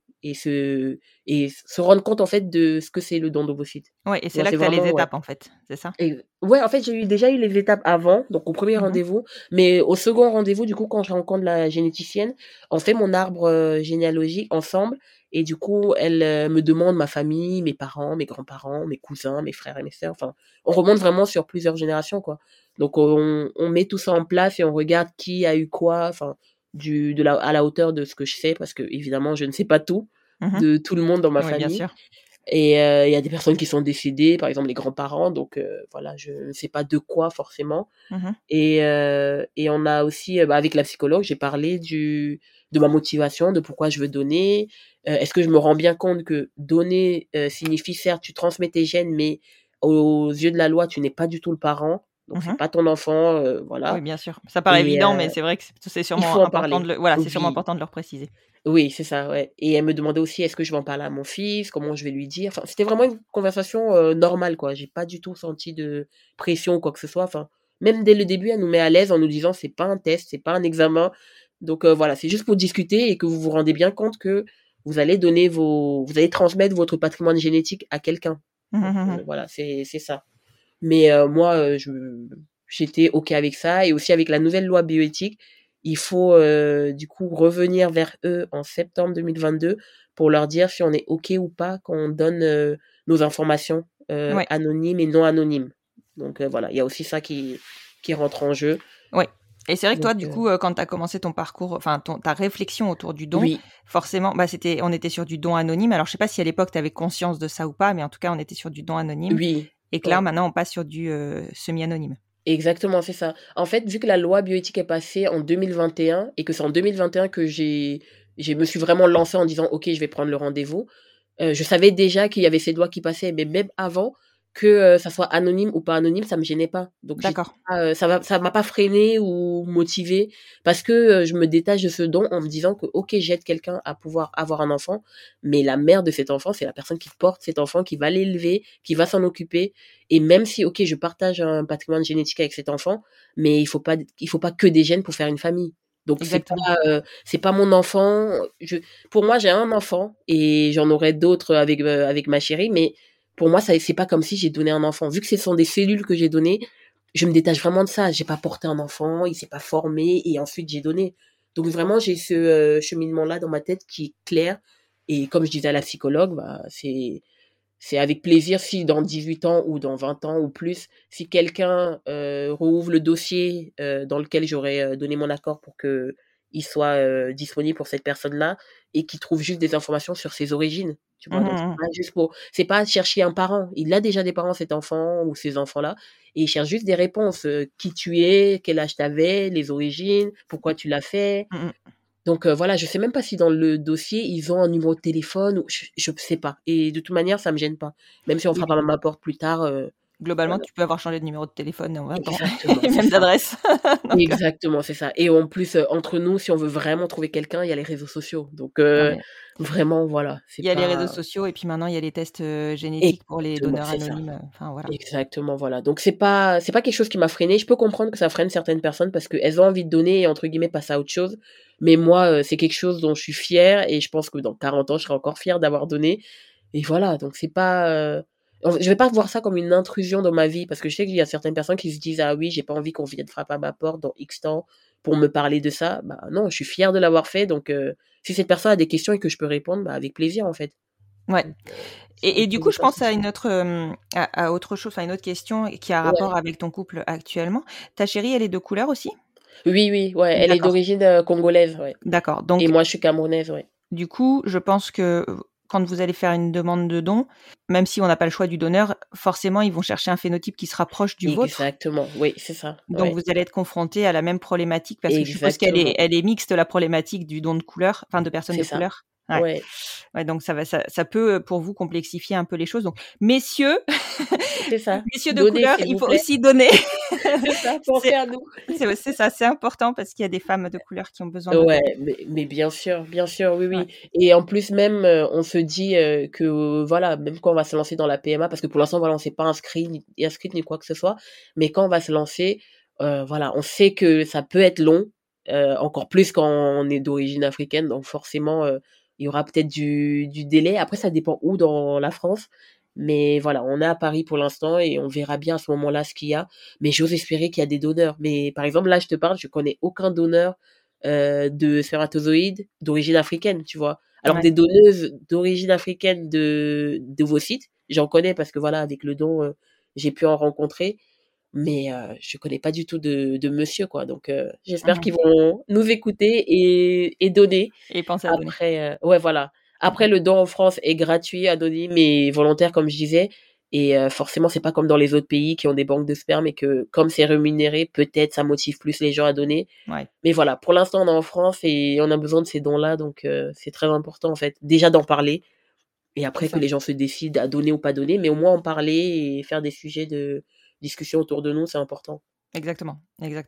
et se rendre compte, en fait, de ce que c'est le don d'ovocytes. Ouais, et Tu c'est vois? là C'est que tu as les vraiment ouais. étapes, en fait, c'est ça? Et ouais, en fait, j'ai déjà eu les étapes avant, donc au premier Mhm. rendez-vous, mais au second rendez-vous, du coup, quand je rencontre la généticienne, on fait mon arbre, généalogique ensemble et du coup, elle, me demande ma famille, mes parents, mes grands-parents, mes cousins, mes frères et mes sœurs, enfin, on remonte vraiment sur plusieurs générations, quoi. Donc on met tout ça en place et on regarde qui a eu quoi, enfin, à la hauteur de ce que je sais parce que évidemment je ne sais pas tout Mhm. de tout le monde dans ma Oui, bien famille. sûr. Et il y a des personnes qui sont décédées, par exemple les grands-parents, donc voilà, je ne sais pas de quoi forcément. Mhm. Et on a aussi, bah, avec la psychologue, j'ai parlé de ma motivation, de pourquoi je veux donner. Est-ce que je me rends bien compte que donner, signifie certes tu transmets tes gènes, mais aux yeux de la loi, tu n'es pas du tout le parent, donc c'est Mhm. pas ton enfant, Oui, voilà. bien sûr. Ça paraît Et évident, mais c'est vrai que c'est il faut sûrement en important parler. c'est sûrement Oui. important de le préciser. Oui, c'est ça, ouais et elle me demandait aussi: «Est-ce que je vais en parler à mon fils? Comment je vais lui dire?» Enfin, c'était vraiment une conversation, normale, quoi. J'ai pas du tout senti de pression ou quoi que ce soit. Enfin, même dès le début, elle nous met à l'aise en nous disant: «C'est pas un test, c'est pas un examen, donc voilà, c'est juste pour discuter et que vous vous rendez bien compte que vous allez transmettre votre patrimoine génétique à quelqu'un. Donc, voilà, c'est ça. Mais moi, j'étais OK avec ça. Et aussi avec la nouvelle loi bioéthique, il faut du coup revenir vers eux en septembre 2022 pour leur dire si on est OK ou pas qu'on donne nos informations anonymes et non anonymes. Donc voilà, il y a aussi ça qui rentre en jeu. Ouais. Et c'est vrai que toi, Donc, du coup, quand tu as commencé ton parcours, enfin ta réflexion autour du don, oui, forcément, on était sur du don anonyme. Alors, je sais pas si à l'époque, tu avais conscience de ça ou pas, mais en tout cas, on était sur du don anonyme. oui. Et que là, maintenant, on passe sur du semi-anonyme. Exactement, c'est ça. En fait, vu que la loi bioéthique est passée en 2021 et que c'est en 2021 que je me suis vraiment lancée en disant, OK, je vais prendre le rendez-vous. Je savais déjà qu'il y avait ces lois qui passaient, mais même avant que ça soit anonyme ou pas anonyme, ça me gênait pas. Donc D'accord. ça m'a pas freinée ou motivée parce que je me détache de ce don en me disant que OK, j'aide quelqu'un à pouvoir avoir un enfant, mais la mère de cet enfant, c'est la personne qui porte cet enfant, qui va l'élever, qui va s'en occuper. Et même si OK, je partage un patrimoine génétique avec cet enfant, mais il faut pas que des gènes pour faire une famille. Donc c'est pas mon enfant. Pour moi, j'ai un enfant et j'en aurai d'autres avec ma chérie, mais pour moi, c'est pas comme si j'ai donné un enfant. Vu que ce sont des cellules que j'ai données, je me détache vraiment de ça. J'ai pas porté un enfant, il s'est pas formé et ensuite j'ai donné. Donc vraiment, j'ai ce cheminement-là dans ma tête qui est clair. Et comme je disais à la psychologue, bah, c'est avec plaisir si dans 18 ans ou dans 20 ans ou plus, si quelqu'un rouvre le dossier dans lequel j'aurais donné mon accord pour que il soit disponible pour cette personne-là et qui trouve juste des informations sur ses origines, tu vois. Donc c'est pas chercher un parent, il a déjà des parents cet enfant ou ces enfants-là et il cherche juste des réponses, qui tu es, quel âge t'avais, les origines, pourquoi tu l'as fait. Donc voilà, je sais même pas si dans le dossier ils ont un numéro de téléphone ou je sais pas. Et de toute manière, ça me gêne pas. Même si on frappe à ma porte plus tard. Globalement, Voilà. tu peux avoir changé de numéro de téléphone en 20 ans. Exactement, Et c'est même ça. d'adresse. Exactement, c'est ça. Et en plus, entre nous, si on veut vraiment trouver quelqu'un, il y a les réseaux sociaux. Donc vraiment, voilà. Il y a les réseaux sociaux et puis maintenant il y a les tests génétiques pour les Exactement, donneurs c'est ça. anonymes. Enfin voilà. Exactement, voilà. Donc c'est pas quelque chose qui m'a freinée. Je peux comprendre que ça freine certaines personnes parce qu'elles ont envie de donner et entre guillemets passer à autre chose. Mais moi, c'est quelque chose dont je suis fière et je pense que dans 40 ans, je serai encore fière d'avoir donné. Et voilà, donc c'est pas je vais pas voir ça comme une intrusion dans ma vie parce que je sais qu'il y a certaines personnes qui se disent ah oui, j'ai pas envie qu'on vienne frapper à ma porte dans X temps pour me parler de ça. Bah non, je suis fière de l'avoir fait. Donc si cette personne a des questions et que je peux répondre, bah avec plaisir en fait. Ouais. Donc, Et du coup, je pense à une autre, à autre chose, enfin une autre question qui a rapport avec ton couple actuellement. Ta chérie, elle est de couleur aussi? Oui, ouais, elle est d'origine congolaise, ouais. D'accord. Donc, et moi, je suis camerounaise, ouais. Du coup, je pense que quand vous allez faire une demande de don, même si on n'a pas le choix du donneur, forcément, ils vont chercher un phénotype qui se rapproche du vôtre. Exactement, oui, c'est ça. Donc, vous allez être confronté à la même problématique parce que je suppose qu'elle est mixte, la problématique du don de couleur, enfin de personnes de couleur. Ouais. Donc ça peut pour vous complexifier un peu les choses. Donc messieurs, c'est ça. Messieurs de couleur, il faut aussi donner. C'est ça, pensez à nous. C'est ça, c'est important parce qu'il y a des femmes de couleur qui ont besoin de mais bien sûr, oui. Ouais. Et en plus même on se dit que voilà, même quand on va se lancer dans la PMA parce que pour l'instant voilà, on s'est pas inscrite ni quoi que ce soit, mais quand on va se lancer voilà, on sait que ça peut être long, encore plus quand on est d'origine africaine, donc forcément il y aura peut-être du délai. Après, ça dépend où dans la France. Mais voilà, on est à Paris pour l'instant et on verra bien à ce moment-là ce qu'il y a. Mais j'ose espérer qu'il y a des donneurs. Mais par exemple, là, je te parle, je connais aucun donneur de spermatozoïdes d'origine africaine, tu vois. Alors, des donneuses d'origine africaine d'ovocytes, j'en connais parce que voilà, avec le don, j'ai pu en rencontrer. Mais je connais pas du tout de monsieur, quoi. Donc, j'espère qu'ils vont nous écouter et donner. Et penser à donner. Après, ouais, voilà. Après, le don en France est gratuit, anonyme mais volontaire, comme je disais. Et forcément, c'est pas comme dans les autres pays qui ont des banques de sperme et que, comme c'est rémunéré, peut-être ça motive plus les gens à donner. Ouais. Mais voilà, pour l'instant, on est en France et on a besoin de ces dons-là. Donc, c'est très important, en fait. Déjà d'en parler. Et après, que les gens se décident à donner ou pas donner. Mais au moins en parler et faire des sujets de discussion autour de nous, c'est important. Exactement.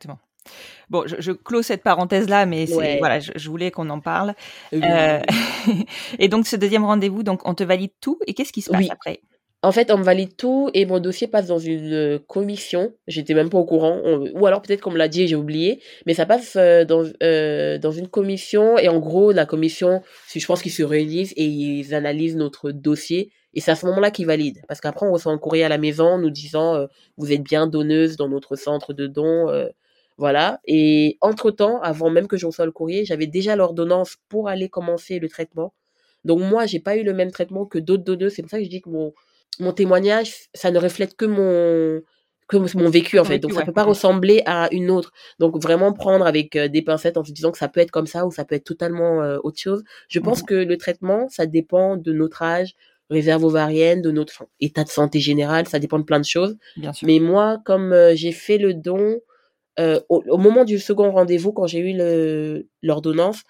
Bon, je clôt cette parenthèse-là, mais voilà, je voulais qu'on en parle. Oui. Et donc, ce deuxième rendez-vous, donc on te valide tout. Et qu'est-ce qui se passe après ? En fait, on me valide tout et mon dossier passe dans une commission. J'étais même pas au courant. Ou alors peut-être qu'on me l'a dit et j'ai oublié. Mais ça passe dans une commission. Et en gros, la commission, je pense qu'ils se réunissent et ils analysent notre dossier. Et c'est à ce moment-là qu'ils valident. Parce qu'après, on reçoit un courrier à la maison nous disant vous êtes bien donneuse dans notre centre de dons. Voilà. Et entre-temps, avant même que je reçoive le courrier, j'avais déjà l'ordonnance pour aller commencer le traitement. Donc moi, j'ai pas eu le même traitement que d'autres donneuses. C'est pour ça que je dis que mon témoignage, ça ne reflète que mon vécu, en fait. Donc, ça peut pas ressembler à une autre. Donc, vraiment prendre avec des pincettes en se disant que ça peut être comme ça ou ça peut être totalement autre chose. Je pense que le traitement, ça dépend de notre âge, réserve ovarienne, de notre état de santé général, ça dépend de plein de choses. Bien sûr. Mais moi, comme j'ai fait le don, au moment du second rendez-vous, quand j'ai eu l'ordonnance,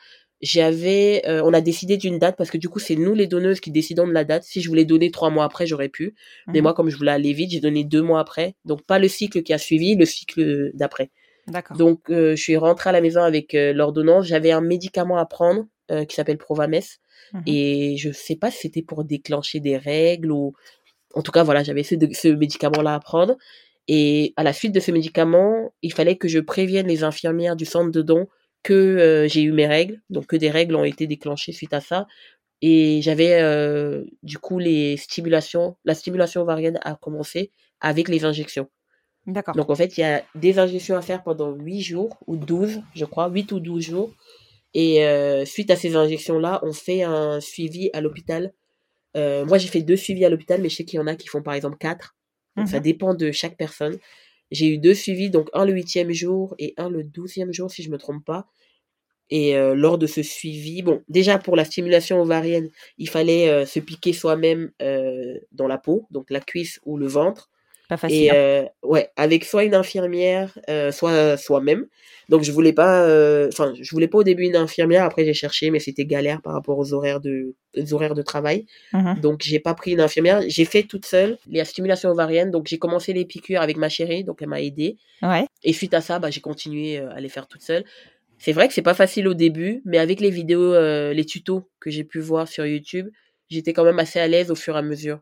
on a décidé d'une date parce que du coup, c'est nous les donneuses qui décidons de la date. Si je voulais donner 3 mois après, j'aurais pu. Mais moi, comme je voulais aller vite, j'ai donné 2 mois après. Donc, pas le cycle qui a suivi, le cycle d'après. D'accord. Donc, je suis rentrée à la maison avec l'ordonnance. J'avais un médicament à prendre qui s'appelle Provamès. Et je sais pas si c'était pour déclencher des règles ou... En tout cas, voilà, j'avais ce médicament-là à prendre. Et à la suite de ce médicament, il fallait que je prévienne les infirmières du centre de dons que j'ai eu mes règles, donc que des règles ont été déclenchées suite à ça. Et j'avais du coup la stimulation ovarienne a commencé avec les injections. D'accord. Donc en fait, il y a des injections à faire pendant 8 jours ou 12, je crois, 8 ou 12 jours. Et suite à ces injections-là, on fait un suivi à l'hôpital. Moi, j'ai fait 2 suivis à l'hôpital, mais je sais qu'il y en a qui font par exemple 4. Donc ça dépend de chaque personne. J'ai eu 2 suivis, donc un le 8e jour et un le 12e jour, si je me trompe pas. Et lors de ce suivi, bon, déjà pour la stimulation ovarienne, il fallait se piquer soi-même dans la peau, donc la cuisse ou le ventre. Pas facile. Et ouais, avec soit une infirmière, soit soi-même. Donc je voulais pas au début une infirmière, après j'ai cherché, mais c'était galère par rapport aux horaires de travail. Donc j'ai pas pris une infirmière, j'ai fait toute seule la stimulation ovarienne. Donc j'ai commencé les piqûres avec ma chérie, donc elle m'a aidée. Ouais. Et suite à ça, j'ai continué à les faire toute seule. C'est vrai que c'est pas facile au début, mais avec les vidéos, les tutos que j'ai pu voir sur YouTube, j'étais quand même assez à l'aise au fur et à mesure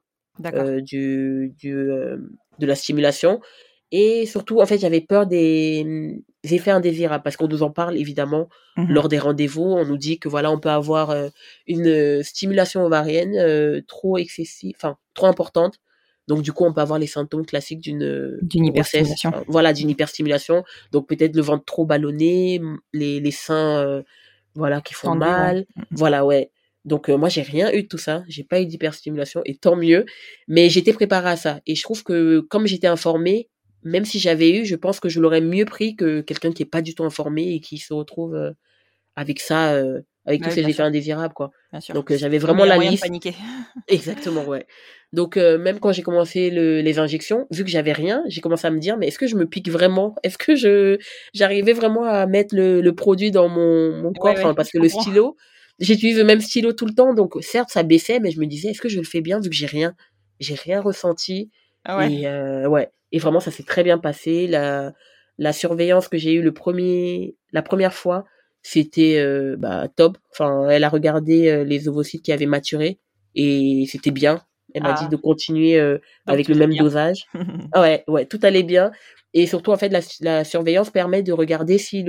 de la stimulation. Et surtout, en fait, j'avais peur des effets indésirables parce qu'on nous en parle évidemment lors des rendez-vous. On nous dit que voilà, on peut avoir une stimulation ovarienne trop excessive, enfin trop importante. Donc du coup, on peut avoir les symptômes classiques d'une grossesse, hyperstimulation. D'une hyperstimulation. Donc peut-être le ventre trop ballonné, les seins qui font Tendu, mal. ouais. Voilà, ouais. Donc moi j'ai rien eu de tout ça, j'ai pas eu d'hyperstimulation et tant mieux, mais j'étais préparée à ça et je trouve que comme j'étais informée, même si j'avais eu, je pense que je l'aurais mieux pris que quelqu'un qui est pas du tout informé et qui se retrouve avec ça, avec tous ces effets indésirables quoi. Bien sûr. Donc j'avais vraiment la moyen liste. de paniquer. Exactement, ouais. Donc même quand j'ai commencé les injections, vu que j'avais rien, j'ai commencé à me dire mais est-ce que je me pique vraiment? Est-ce que j'arrivais vraiment à mettre le produit dans mon corps, parce que le stylo, j'utilise le même stylo tout le temps, donc certes ça baissait, mais je me disais est-ce que je le fais bien vu que j'ai rien ressenti. Ah ouais. Et ouais, et vraiment ça s'est très bien passé. La surveillance que j'ai eue la première fois, c'était top. Enfin, elle a regardé les ovocytes qui avaient maturé et c'était bien. Elle m'a dit de continuer avec le même dosage. Ouais, tout allait bien. Et surtout, en fait, la surveillance permet de regarder si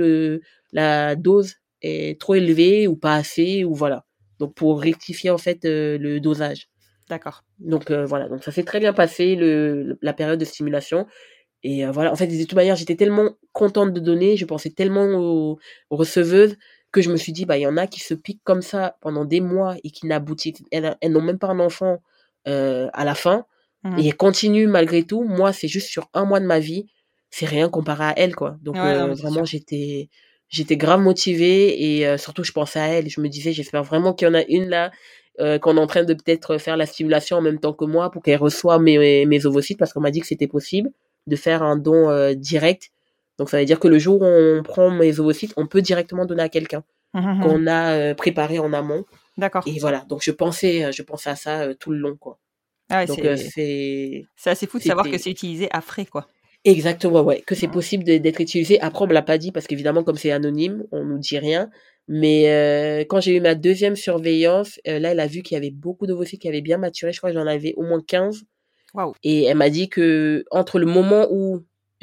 la dose est trop élevée ou pas assez, ou voilà. Donc, pour rectifier, en fait, le dosage. D'accord. Donc, voilà. Donc, ça s'est très bien passé, la période de stimulation. Et voilà. En fait, de toute manière, j'étais tellement contente de donner, je pensais tellement aux receveuses que je me suis dit, il y en a qui se piquent comme ça pendant des mois et qui n'aboutissent, elles n'ont même pas un enfant à la fin, et elles continuent malgré tout. Moi, c'est juste sur 1 mois de ma vie, c'est rien comparé à elles, quoi. Donc vraiment, j'étais grave motivée et surtout, je pensais à elles. Je me disais, j'espère vraiment qu'il y en a une là, qu'on est en train de peut-être faire la stimulation en même temps que moi pour qu'elle reçoive mes ovocytes, parce qu'on m'a dit que c'était possible de faire un don direct. Donc ça veut dire que le jour où on prend mes ovocytes, on peut directement donner à quelqu'un qu'on a préparé en amont. D'accord. Et voilà, donc je pensais à ça tout le long, quoi. Ah ouais, donc c'est assez fou de savoir que c'est utilisé à frais, quoi. Exactement, ouais, que c'est possible d'être utilisé. Après, on me l'a pas dit parce qu'évidemment, comme c'est anonyme, on nous dit rien. Mais quand j'ai eu ma 2e surveillance, là, elle a vu qu'il y avait beaucoup d'ovocytes qui avaient bien maturé. Je crois que j'en avais au moins 15. Waouh. Et elle m'a dit que entre le moment où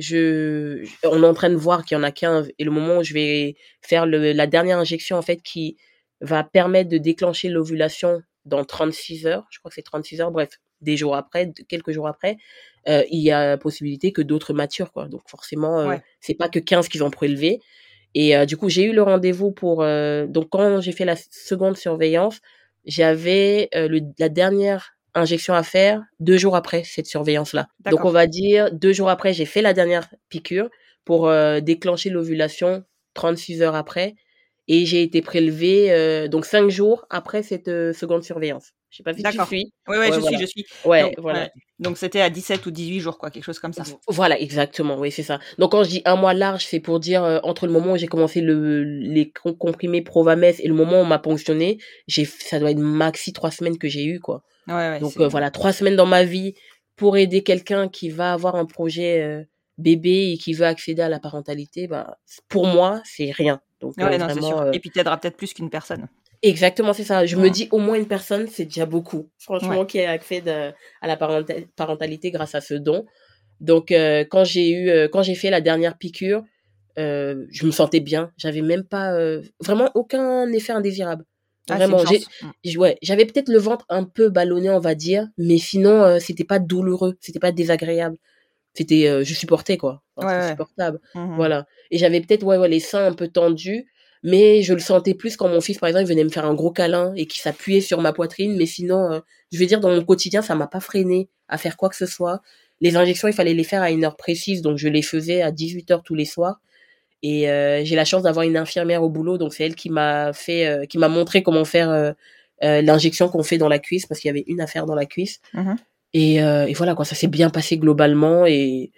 on est en train de voir qu'il y en a 15 et le moment où je vais faire la dernière injection, en fait, qui va permettre de déclencher l'ovulation dans 36 heures, je crois que c'est 36 heures, bref, quelques jours après, il y a possibilité que d'autres maturent, quoi. Donc forcément, Ouais. c'est pas que 15 qui vont prélever. Et du coup, j'ai eu le rendez-vous pour... donc quand j'ai fait la seconde surveillance, j'avais la dernière injection à faire 2 jours après cette surveillance-là. Donc on D'accord. va dire 2 jours après, j'ai fait la dernière piqûre pour déclencher l'ovulation 36 heures après. Et j'ai été prélevée donc 5 jours après cette seconde surveillance. Je sais pas si tu D'accord. suis. Ouais, ouais, Ouais, je suis, voilà. je suis. Ouais, Donc, voilà. ouais. Donc c'était à 17 ou 18 jours, quoi, quelque chose comme ça. Voilà, exactement, oui, c'est ça. Donc quand je dis un mois large, c'est pour dire entre le moment où j'ai commencé les comprimés Provamès et le moment où on m'a ponctionné, ça doit être maxi 3 semaines que j'ai eu, quoi. Ouais, ouais, Donc c'est... voilà, 3 semaines dans ma vie pour aider quelqu'un qui va avoir un projet bébé et qui veut accéder à la parentalité, bah pour moi, c'est rien. Donc Ouais, non, c'est vraiment sûr. Et puis t'aideras peut-être plus qu'une personne. exactement, c'est ça. Je me Ouais. dis au moins une personne, c'est déjà beaucoup. Franchement, Ouais. qui accède à la parentalité grâce à ce don. Donc quand j'ai fait la dernière piqûre, je me sentais bien. J'avais même pas vraiment aucun effet indésirable. Ah, c'est une Vraiment, chance. ouais, j'avais peut-être le ventre un peu ballonné, on va dire, mais sinon c'était pas douloureux, c'était pas désagréable. C'était je supportais quoi. Enfin, Ouais, c'était ouais. supportable. Mhm. Voilà. Et j'avais peut-être ouais, les seins un peu tendus, mais je le sentais plus quand mon fils par exemple, il venait me faire un gros câlin et qu'il s'appuyait sur ma poitrine, mais sinon je veux dire dans mon quotidien, ça m'a pas freiné à faire quoi que ce soit. Les injections, il fallait les faire à une heure précise, donc je les faisais à 18h tous les soirs. Et j'ai la chance d'avoir une infirmière au boulot, donc c'est elle qui qui m'a montré comment faire l'injection qu'on fait dans la cuisse, parce qu'il y avait une affaire dans la cuisse. Mhm. Et voilà quoi, ça s'est bien passé globalement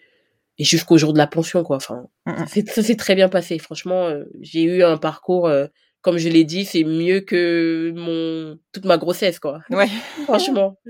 et jusqu'au jour de la pension quoi. Enfin, Mhm. ça s'est très bien passé. Franchement, j'ai eu un parcours, comme je l'ai dit, c'est mieux que toute ma grossesse quoi. Ouais. Franchement,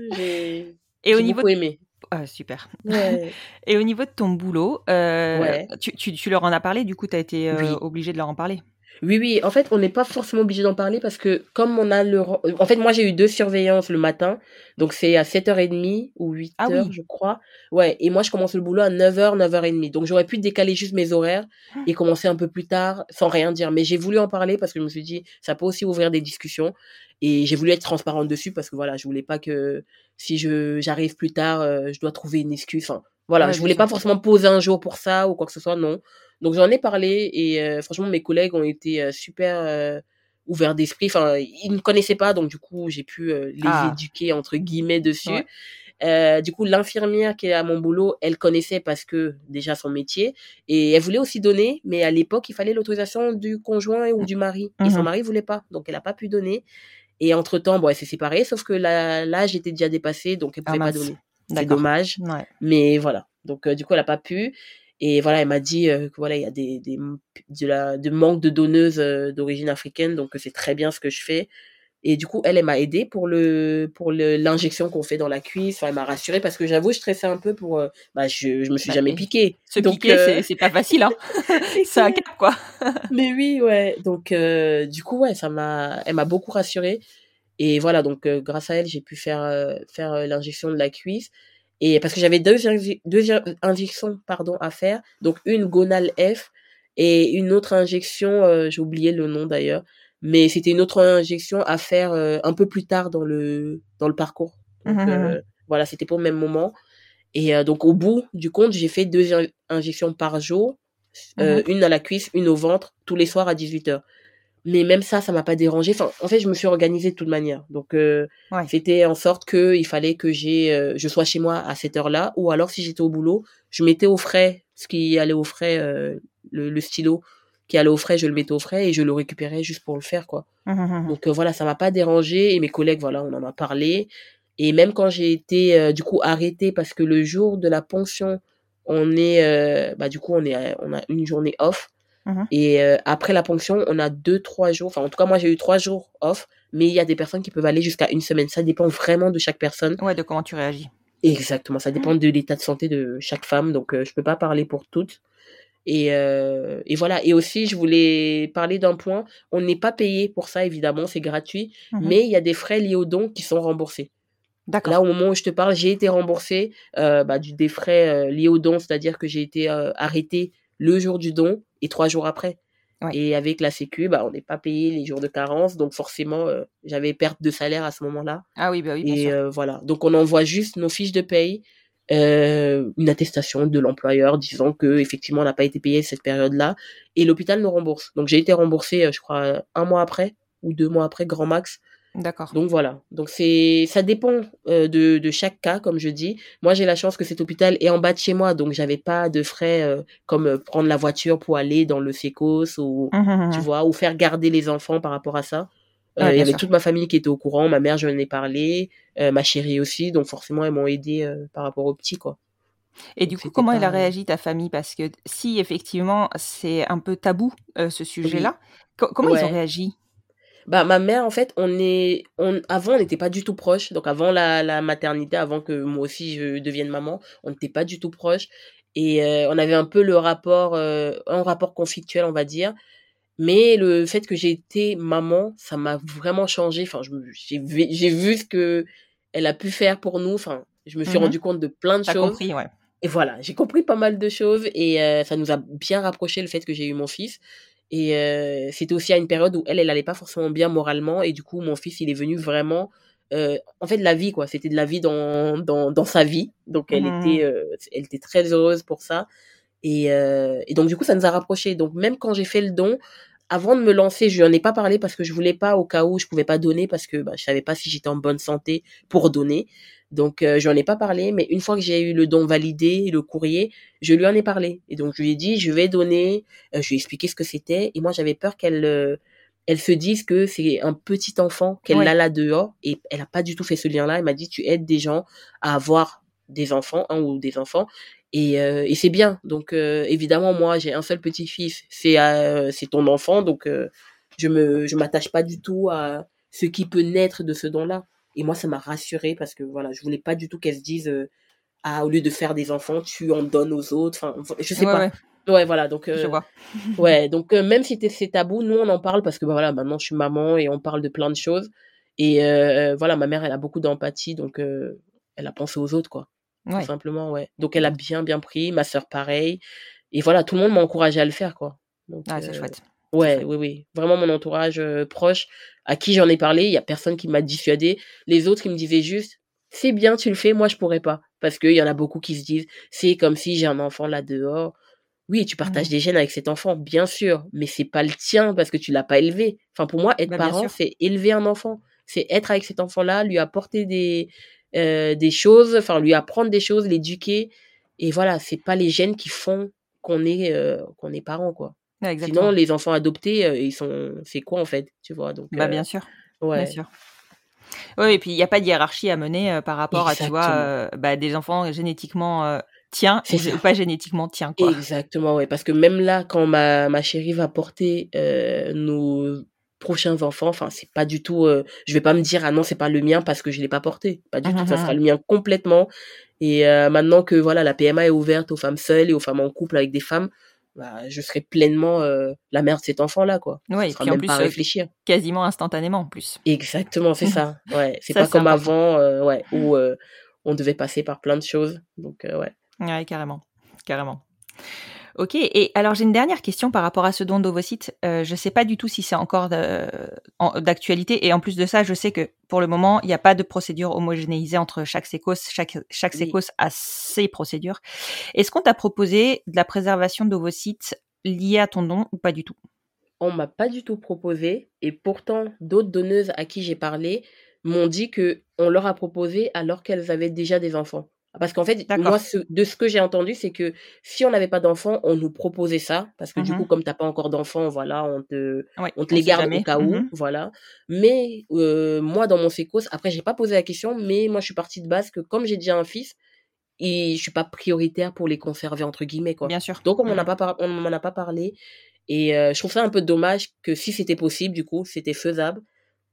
Et au j'ai niveau beaucoup de... aimé. Ah, super. Ouais, Et au niveau de ton boulot, ouais, tu leur en as parlé, du coup, tu as été oui. obligée de leur en parler? Oui, oui, en fait, on n'est pas forcément obligé d'en parler parce que comme on a en fait, moi, j'ai eu 2 surveillances le matin, donc c'est à 7h30 ou Ah 8h, oui. je crois. Ouais, et moi, je commence le boulot à 9h, 9h30. Donc j'aurais pu décaler juste mes horaires et commencer un peu plus tard sans rien dire. Mais j'ai voulu en parler parce que je me suis dit, ça peut aussi ouvrir des discussions et j'ai voulu être transparente dessus parce que voilà, je voulais pas que si j'arrive plus tard, je dois trouver une excuse. Enfin, voilà, Ouais, je bien voulais sûr. pas forcément poser un jour pour ça ou quoi que ce soit, non. Donc j'en ai parlé et franchement mes collègues ont été super ouverts d'esprit. Enfin, ils ne connaissaient pas, donc du coup j'ai pu les Ah, éduquer entre guillemets ouais. dessus. Du coup l'infirmière qui est à mon boulot, elle connaissait parce que déjà son métier et elle voulait aussi donner, mais à l'époque il fallait l'autorisation du conjoint ou du mari et son Mhm. mari voulait pas, donc elle a pas pu donner. Et entre temps, bon, elle s'est séparée, sauf que l'âge était déjà dépassé, donc elle Ah pouvait pas mince. donner. C'est D'accord. dommage, Ouais. mais voilà. Donc du coup, elle a pas pu. Et voilà, elle m'a dit que voilà, il y a de manque de donneuses d'origine africaine, donc c'est très bien ce que je fais. Et du coup, elle m'a aidée pour l'injection qu'on fait dans la cuisse. Enfin, elle m'a rassurée parce que j'avoue, je stressais un peu pour. Bah, je me suis Bah, jamais et piquée, se donc piquer, c'est pas facile, hein. c'est C'est un clair. cap, quoi. Mais oui, ouais. Donc du coup, ouais, elle m'a beaucoup rassurée. Et voilà, donc grâce à elle, j'ai pu faire l'injection de la cuisse. Et parce que j'avais deux injections pardon, à faire. Donc une Gonal F et une autre injection, j'ai oublié le nom d'ailleurs. Mais c'était une autre injection à faire un peu plus tard dans le parcours. Mhm, Donc mhm. voilà, c'était pas au même moment. Et donc au bout du compte, j'ai fait 2 injections par jour. Mhm. Une à la cuisse, une au ventre, tous les soirs à 18h. Mais même ça m'a pas dérangé. Enfin, en fait, je me suis organisée de toute manière. Donc, Ouais. c'était en sorte que il fallait que je sois chez moi à cette heure-là. Ou alors, si j'étais au boulot, je mettais au frais ce qui allait au frais, le stylo qui allait au frais, je le mettais au frais et je le récupérais juste pour le faire, quoi. Mhm, mhm. Donc, voilà, ça m'a pas dérangé. Et mes collègues, voilà, on en a parlé. Et même quand j'ai été, du coup, arrêtée parce que le jour de la ponction, bah, du coup, on a une journée off. Mhm. Et après la ponction, on a 2-3 jours. Enfin, en tout cas, moi, j'ai eu 3 jours off. Mais il y a des personnes qui peuvent aller jusqu'à une semaine. Ça dépend vraiment de chaque personne. Ouais, de comment tu réagis. Exactement. Ça dépend de l'état de santé de chaque femme. Donc, je peux pas parler pour toutes. Et voilà. Et aussi, je voulais parler d'un point. On n'est pas payé pour ça, évidemment. C'est gratuit. Mhm. Mais il y a des frais liés aux dons qui sont remboursés. D'accord. Là, au moment où je te parle, j'ai été remboursée des frais liés au don, c'est-à-dire que j'ai été arrêtée le jour du don et 3 jours après. Ouais. Et avec la Sécu, on n'est pas payé les jours de carence, donc forcément, j'avais perte de salaire à ce moment-là. Ah oui, bah oui, bien Et sûr. voilà, donc on envoie juste nos fiches de paye, une attestation de l'employeur disant que effectivement on n'a pas été payé cette période-là, et l'hôpital nous rembourse. Donc j'ai été remboursée, je crois, 1 mois après ou 2 mois après, grand max. D'accord. Donc voilà, donc ça dépend de chaque cas, comme je dis. Moi, j'ai la chance que cet hôpital est en bas de chez moi, donc j'avais pas de frais comme prendre la voiture pour aller dans le Sécos ou tu vois, ou faire garder les enfants par rapport à ça. Ouais, Il y bien avait sûr. toute ma famille qui était au courant, ma mère, je en ai parlé, ma chérie aussi, donc forcément elles m'ont aidé par rapport aux petits, quoi. Et Donc du coup, c'était comment elle a pas réagi, ta famille? Parce que si effectivement c'est un peu tabou, ce oui, sujet-là, comment ils ont ouais. réagi? Ma mère, en fait, avant, on n'était pas du tout proches. Donc, avant la maternité, avant que moi aussi je devienne maman, on n'était pas du tout proches. Et on avait un peu un rapport conflictuel, on va dire. Mais le fait que j'ai été maman, ça m'a vraiment changé. Enfin, j'ai vu ce que elle a pu faire pour nous. Enfin, je me suis Mmh. rendu compte de plein de Tu choses. compris, ouais. Et voilà, j'ai compris pas mal de choses et ça nous a bien rapprochés, le fait que j'ai eu mon fils. Et c'était aussi à une période où elle allait pas forcément bien moralement, et du coup mon fils il est venu vraiment en fait, la vie, quoi, c'était de la vie dans sa vie, donc Mmh. elle était très heureuse pour ça. Et donc du coup ça nous a rapprochés. Donc même quand j'ai fait le don, avant de me lancer, je lui en ai pas parlé parce que je voulais pas, au cas où je pouvais pas donner, parce que je savais pas si j'étais en bonne santé pour donner. Donc je lui en ai pas parlé, mais une fois que j'ai eu le don validé, le courrier, je lui en ai parlé. Et donc je lui ai dit je vais donner, je lui ai expliqué ce que c'était, et moi j'avais peur qu'elle se dise que c'est un petit enfant qu'elle a Ouais. là dehors, et elle a pas du tout fait ce lien-là. Elle m'a dit tu aides des gens à avoir des enfants, un ou des enfants, et c'est bien. Donc évidemment moi j'ai un seul petit-fils, c'est ton enfant, donc je m'attache pas du tout à ce qui peut naître de ce don-là. Et moi ça m'a rassurée, parce que voilà, je voulais pas du tout qu'elle se dise ah, au lieu de faire des enfants tu en donnes aux autres, enfin je sais Ouais, pas. ouais, Ouais, voilà, donc je vois. ouais, donc même si c'est tabou, nous on en parle parce que voilà, maintenant je suis maman et on parle de plein de choses. Et voilà, ma mère elle a beaucoup d'empathie, donc elle a pensé aux autres, quoi. Tout Ouais. simplement, ouais. Donc elle a bien, bien pris, ma sœur pareil, et voilà, tout le monde m'a encouragée à le faire, quoi. Donc Ah, c'est chouette. C'est ouais, chouette. oui, oui. Vraiment mon entourage proche, à qui j'en ai parlé, il y a personne qui m'a dissuadée. Les autres, ils me disaient juste: «C'est bien, tu le fais, moi je pourrais pas». Parce qu'il y en a beaucoup qui se disent: «C'est comme si j'ai un enfant là dehors». Oui, tu partages Mmh. des gènes avec cet enfant, bien sûr, mais c'est pas le tien parce que tu l'as pas élevé. Enfin, pour moi, être Bah, bien parent, sûr. c'est élever un enfant. C'est être avec cet enfant-là, lui apporter des choses, enfin, lui apprendre des choses, l'éduquer. Et voilà, c'est pas les gènes qui font qu'on est parent, quoi. Ouais, Sinon, exactement. les enfants adoptés, c'est quoi, en fait, tu vois? Donc, Bah, bien sûr, bien ouais, sûr. Oui, et puis il y a pas de hiérarchie à mener, par rapport à, tu vois, exactement. des enfants génétiquement, tiens C'est ou ça. pas génétiquement tiens, quoi. Exactement, ouais, parce que même là, quand ma chérie va porter nos prochains enfants, enfin, c'est pas du tout. Je vais pas me dire: ah non, c'est pas le mien parce que je l'ai pas porté. Pas du Mmh tout, mh, ça sera mmh. le mien complètement. Et maintenant que voilà, la PMA est ouverte aux femmes seules et aux femmes en couple avec des femmes, je serai pleinement la mère de cet enfant-là, quoi. Ouais, Ce et sera puis en même pas à plus, réfléchir. quasiment instantanément, en plus. Exactement, c'est ça. Ouais, c'est Ça, pas c'est comme important. avant, ouais, où on devait passer par plein de choses. Donc ouais. Ouais, carrément, carrément. OK, et alors j'ai une dernière question par rapport à ce don d'ovocytes. Je sais pas du tout si c'est encore d'actualité, et en plus de ça, je sais que pour le moment, il y a pas de procédure homogénéisée entre chaque sécos. Chaque Oui. sécos a ses procédures. Est-ce qu'on t'a proposé de la préservation d'ovocytes liée à ton don ou pas du tout? On m'a pas du tout proposé, et pourtant d'autres donneuses à qui j'ai parlé m'ont dit que on leur a proposé alors qu'elles avaient déjà des enfants. Parce qu'en fait, moi, D'accord. de ce que j'ai entendu, c'est que si on n'avait pas d'enfants, on nous proposait ça, parce que du coup, Mmh. comme t'as pas encore d'enfants, voilà, Ouais, on te on les sait garde au jamais. cas où, Mmh. voilà. Mais moi, dans mon sécos, après, j'ai pas posé la question, mais moi, je suis partie de base que comme j'ai déjà un fils, et je suis pas prioritaire pour les «conserver» entre guillemets, quoi. Bien sûr. Donc Mmh. on m'en a pas parlé. Et je trouve ça un peu dommage que si c'était possible, du coup, c'était faisable,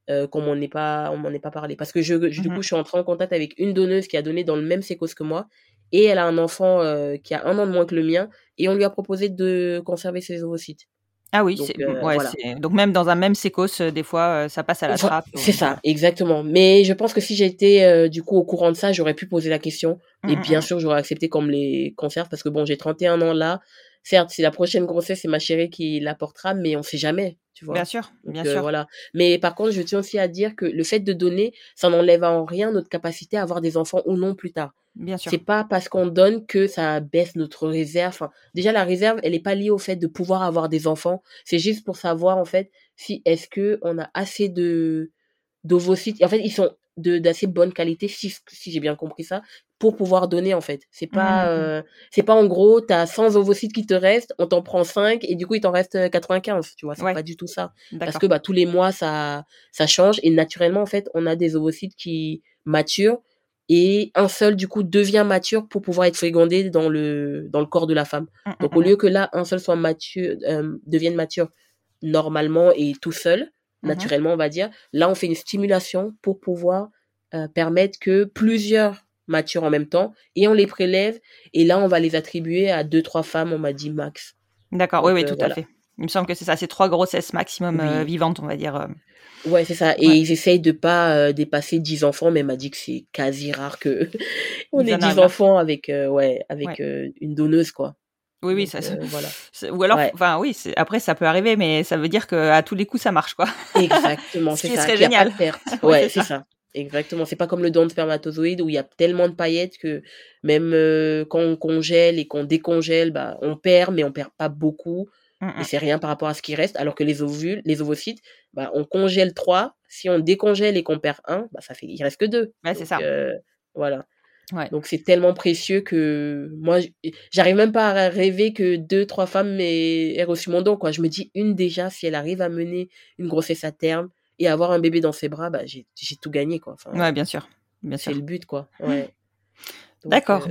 qu'on m'en ait pas parlé. Parce que du Mmh. coup, je suis entrée en contact avec une donneuse qui a donné dans le même sécos que moi, et elle a un enfant qui a 1 an de moins que le mien, et on lui a proposé de conserver ses ovocytes. Ah oui, Donc ouais, voilà. donc même dans un même sécos, des fois, ça passe à la trappe. C'est ça, Voilà. exactement. Mais je pense que si j'étais du coup au courant de ça, j'aurais pu poser la question. Mmh, Et mmh, bien mmh. sûr, j'aurais accepté qu'on me les conserve parce que bon, j'ai 31 ans là. Certes, c'est la prochaine grossesse, c'est ma chérie qui la portera, mais on sait jamais, tu Bien vois. sûr, Donc bien sûr, voilà. Mais par contre, je tiens aussi à dire que le fait de donner, ça n'enlève en rien notre capacité à avoir des enfants ou non plus tard. bien C'est sûr. pas parce qu'on donne que ça baisse notre réserve. Enfin, déjà, la réserve, elle est pas liée au fait de pouvoir avoir des enfants. C'est juste pour savoir, en fait, si est-ce que on a assez d'ovocytes. En fait, ils sont d'assez bonne qualité, si j'ai bien compris ça, pour pouvoir donner, en fait. Mmh mh. C'est pas en gros, t'as 100 ovocytes qui te restent, on t'en prend 5 et du coup, il t'en reste 95, tu vois. C'est Ouais, pas du tout ça. Parce que, d'accord. bah, tous les mois, ça change et naturellement, en fait, on a des ovocytes qui maturent et un seul, du coup, devient mature pour pouvoir être fécondé dans le corps de la femme. Mmh, mmh, Donc, au mmh, lieu que là, un seul soit mature, devienne mature normalement et tout seul, mmh. Mmh. naturellement, on va dire. Là, on fait une stimulation pour pouvoir permettre que plusieurs maturent en même temps et on les prélève et là, on va les attribuer à deux, trois femmes, on m'a dit max. D'accord, oui, Donc oui, tout à voilà. fait. Il me semble que c'est ça, c'est 3 grossesses maximum, Oui, vivantes, on va dire, ouais, c'est ça. Et ouais. ils essayent de pas dépasser 10 enfants, mais elle m'a dit que c'est quasi rare que on Ils ait en 10 arrivent là. enfants avec, ouais, Ouais. avec une donneuse, quoi. Oui, oui, Donc ça voilà. ou alors Ouais, enfin, oui, après ça peut arriver, mais ça veut dire qu'à tous les coups ça marche, quoi. exactement, Ce c'est qui ça, serait qu'il y a pas de génial. perte. Ouais, Ouais, c'est c'est ça. ça. Exactement. C'est pas comme le don de spermatozoïdes où il y a tellement de paillettes que même quand on congèle et qu'on décongèle, bah, on perd, mais on perd pas beaucoup. Mmh Et mh. c'est rien par rapport à ce qui reste. Alors que les ovocytes, bah, on congèle 3. Si on décongèle et qu'on perd un, bah, il reste que 2. Ouais, c'est Donc, ça. voilà. Ouais. Donc, c'est tellement précieux que moi, j'arrive même pas à rêver que deux, trois femmes aient reçu mon don, quoi. Je me dis, une déjà, si elle arrive à mener une grossesse à terme et avoir un bébé dans ses bras, bah, j'ai tout gagné, quoi. Enfin, Ouais, bien sûr, bien c'est sûr. le but, quoi. Ouais. Donc, D'accord.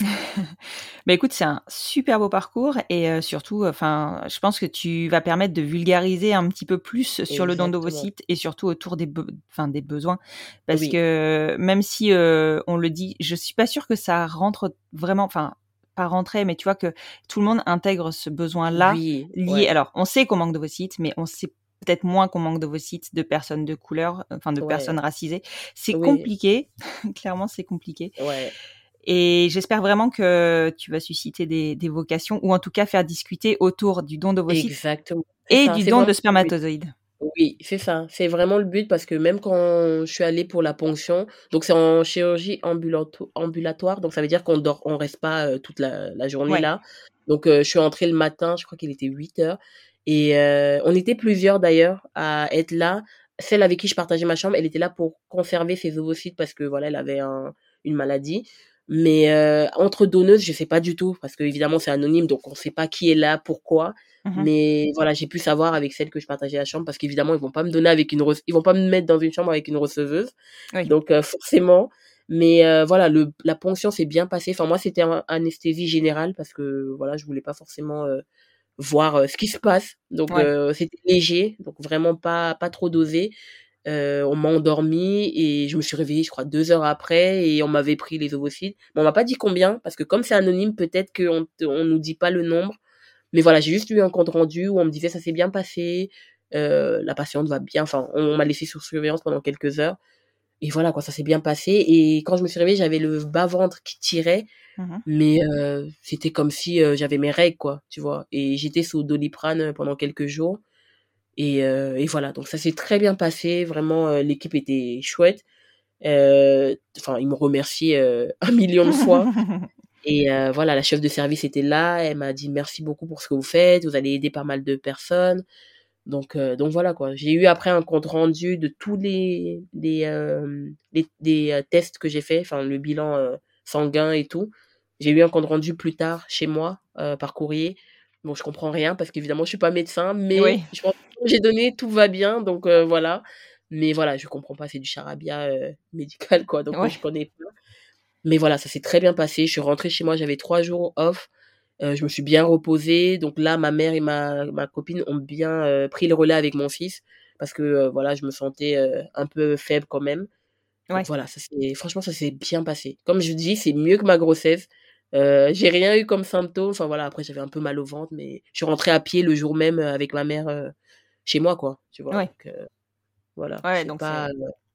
Bah, écoute, c'est un super beau parcours et surtout, enfin, je pense que tu vas permettre de vulgariser un petit peu plus sur le don exactement. d'ovocytes et surtout autour des besoins. Parce Oui, que même si, on le dit, je suis pas sûre que ça rentre vraiment, enfin, pas rentrer, mais tu vois que tout le monde intègre ce besoin-là oui, lié, ouais, alors on sait qu'on manque d'ovocytes, mais on sait peut-être moins qu'on manque d'ovocytes de personnes de couleur, enfin de ouais, personnes racisées. C'est oui, compliqué, clairement c'est compliqué. ouais, Et j'espère vraiment que tu vas susciter des vocations ou en tout cas faire discuter autour du don d'ovocytes exactement. C'est et ça, du c'est don vraiment de le but. spermatozoïdes. Oui, c'est ça. C'est vraiment le but parce que même quand je suis allée pour la ponction, donc c'est en chirurgie ambulatoire, donc ça veut dire on reste pas toute la journée Ouais. là. Donc je suis entrée le matin, je crois qu'il était 8 heures. Et on était plusieurs d'ailleurs à être là. Celle avec qui je partageais ma chambre, elle était là pour conserver ses ovocytes parce que voilà, elle avait une maladie. Mais entre donneuses, je sais pas du tout parce que évidemment c'est anonyme, donc on sait pas qui est là, pourquoi. Mmh. Mais voilà, j'ai pu savoir avec celle que je partageais la chambre parce qu'évidemment, ils vont pas me mettre dans une chambre avec une receveuse. Oui. Donc forcément, mais voilà, la ponction s'est bien passée. Enfin moi, c'était anesthésie générale parce que voilà, je voulais pas forcément voir ce qui se passe. Donc Ouais. c'était léger, donc vraiment pas trop dosé. On m'a endormie et je me suis réveillée, je crois 2 heures après et on m'avait pris les ovocytes. Mais on m'a pas dit combien parce que comme c'est anonyme, peut-être qu'on nous dit pas le nombre. Mais voilà, j'ai juste eu un compte rendu où on me disait: «Ça s'est bien passé, la patiente va bien», enfin, on m'a laissé sous surveillance pendant quelques heures et voilà quoi, ça s'est bien passé et quand je me suis réveillée, j'avais le bas-ventre qui tirait, Mmh. mais c'était comme si, j'avais mes règles quoi, tu vois? Et j'étais sous Doliprane, pendant quelques jours et voilà, donc ça s'est très bien passé, vraiment, l'équipe était chouette. Enfin, ils m'ont remercié, 1 000 000 de fois. Et voilà, la chef de service était là, elle m'a dit: «Merci beaucoup pour ce que vous faites, vous allez aider pas mal de personnes». Donc voilà quoi. J'ai eu après un compte rendu de tous les tests que j'ai fait, enfin le bilan, sanguin et tout. J'ai eu un compte rendu plus tard chez moi, par courrier. Bon, je comprends rien parce qu'évidemment je suis pas médecin, mais Oui. je pense que j'ai donné, tout va bien donc voilà. Mais voilà, je comprends pas, c'est du charabia, médical quoi, donc Ouais. je connais pas. Mais voilà, ça s'est très bien passé. Je suis rentrée chez moi, j'avais 3 jours off. Je me suis bien reposée. Donc là, ma mère et ma copine ont bien, pris le relais avec mon fils parce que, voilà, je me sentais, un peu faible quand même. Donc Ouais. voilà, ça s'est bien passé. Comme je dis, c'est mieux que ma grossesse. J'ai rien eu comme symptôme. Enfin voilà, après j'avais un peu mal au ventre, mais je suis rentrée à pied le jour même avec ma mère chez moi, quoi. Tu vois. Ouais. Donc, voilà. Ouais, C'est donc pas.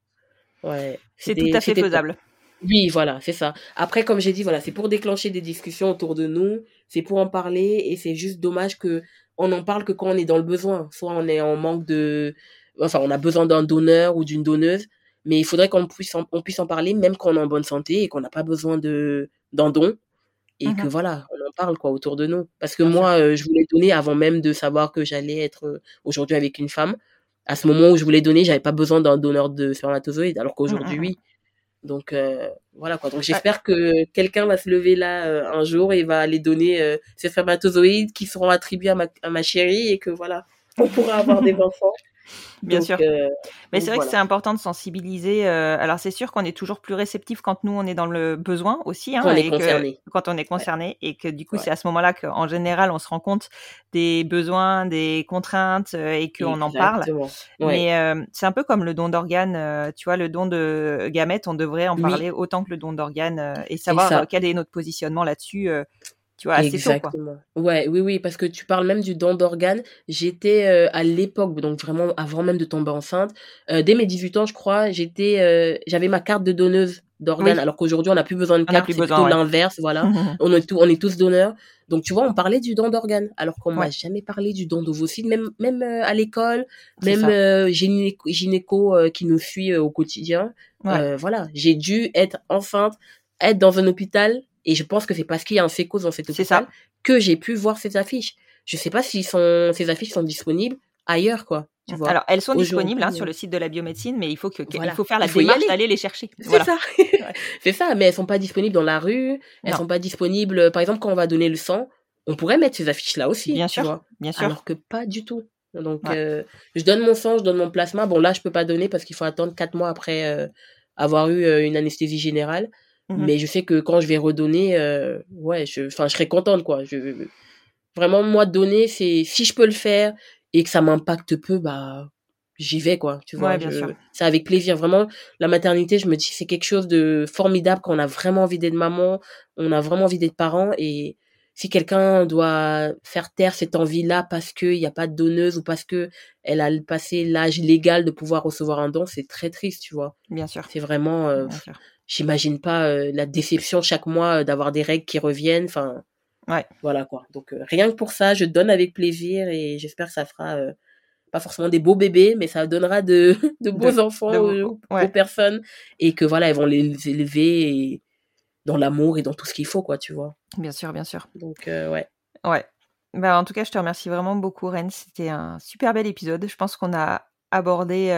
Ouais. c'est tout à fait C'était top. faisable. Oui, voilà, c'est ça. Après, comme j'ai dit, voilà, c'est pour déclencher des discussions autour de nous, c'est pour en parler, et c'est juste dommage que on en parle que quand on est dans le besoin. Soit on est en manque enfin, on a besoin d'un donneur ou d'une donneuse, mais il faudrait on puisse en parler même quand on est en bonne santé et qu'on n'a pas besoin d'un don, et que Mhm. voilà, on en parle, quoi, autour de nous. Parce que Bien sûr. moi, je voulais donner avant même de savoir que j'allais être aujourd'hui avec une femme. À ce moment où je voulais donner, j'avais pas besoin d'un donneur de spermatozoïdes, alors qu'aujourd'hui, Mhm. oui. Donc voilà, quoi. Donc Ouais. j'espère que quelqu'un va se lever là un jour et va aller donner ces spermatozoïdes qui seront attribués à ma chérie, et que voilà, on pourra avoir des enfants. Bien Donc, sûr. Mais c'est vrai que voilà. c'est important de sensibiliser. Alors c'est sûr qu'on est toujours plus réceptif quand nous on est dans le besoin aussi, Quand on est et concerné. quand on est Ouais, concerné, et que du coup ouais. c'est à ce moment-là qu'en général on se rend compte des besoins, des contraintes, et qu'on en parle. Exactement. Ouais. Mais c'est un peu comme le don d'organes. Tu vois, le don de gamètes, on devrait en Oui, parler autant que le don d'organes, et c'est savoir ça. quel est notre positionnement là-dessus. Tu vois, assez tôt, quoi. Exactement. Ouais, oui, oui, parce que tu parles même du don d'organes. J'étais à l'époque, donc vraiment avant même de tomber enceinte, dès mes 18 ans, je crois, j'avais ma carte de donneuse d'organes, Oui, alors qu'aujourd'hui, on n'a plus besoin de on n'a carte, plus c'est plutôt besoin, ouais. l'inverse, voilà. On est tous donneurs. Donc, tu vois, on parlait du don d'organes, alors qu'on m'a Ouais, jamais parlé du don d'ovocytes, même à l'école, c'est même ça. gynéco qui nous suit au quotidien. Ouais, Voilà, j'ai dû être enceinte, être dans un hôpital, et je pense que c'est parce qu'il y a un sécos dans cet c'est hôpital ça. que j'ai pu voir ces affiches. Je sais pas si ces affiches sont disponibles ailleurs, quoi, tu vois. Alors, elles sont disponibles Aujourd'hui, sur le site de la biomédecine, mais il faut voilà, faire la il faut y démarche aller. d'aller les chercher. C'est Voilà. ça. Ouais. C'est ça, mais elles sont pas disponibles dans la rue, elles Non, sont pas disponibles, par exemple, quand on va donner le sang, on pourrait mettre ces affiches-là aussi, bien tu sûr, vois. bien sûr. Alors que pas du tout. Donc, Ouais. je donne mon sang, je donne mon plasma. Bon, là, je peux pas donner parce qu'il faut attendre 4 mois après avoir eu une anesthésie générale. Mhm. Mais je sais que quand je vais redonner, ouais, je serai contente, quoi. Vraiment, moi, donner, c'est si je peux le faire et que ça m'impacte peu, bah, j'y vais, quoi. Tu Ouais, vois, bien sûr. c'est avec plaisir. Vraiment, la maternité, je me dis, c'est quelque chose de formidable quand on a vraiment envie d'être maman, on a vraiment envie d'être parent. Et si quelqu'un doit faire taire cette envie-là parce qu'il n'y a pas de donneuse ou parce que elle a passé l'âge légal de pouvoir recevoir un don, c'est très triste, tu vois. Bien sûr. C'est vraiment, Bien sûr. j'imagine pas la déception chaque mois d'avoir des règles qui reviennent. Enfin, Ouais. voilà, quoi. Donc, rien que pour ça, je donne avec plaisir, et j'espère que ça fera pas forcément des beaux bébés, mais ça donnera de beaux enfants aux Ouais. personnes, et que voilà, elles vont les élever dans l'amour et dans tout ce qu'il faut, quoi, tu vois. Bien sûr, bien sûr. Donc, ouais. Ouais. Bah, en tout cas, je te remercie vraiment beaucoup, Reine. C'était un super bel épisode. Je pense qu'on a abordé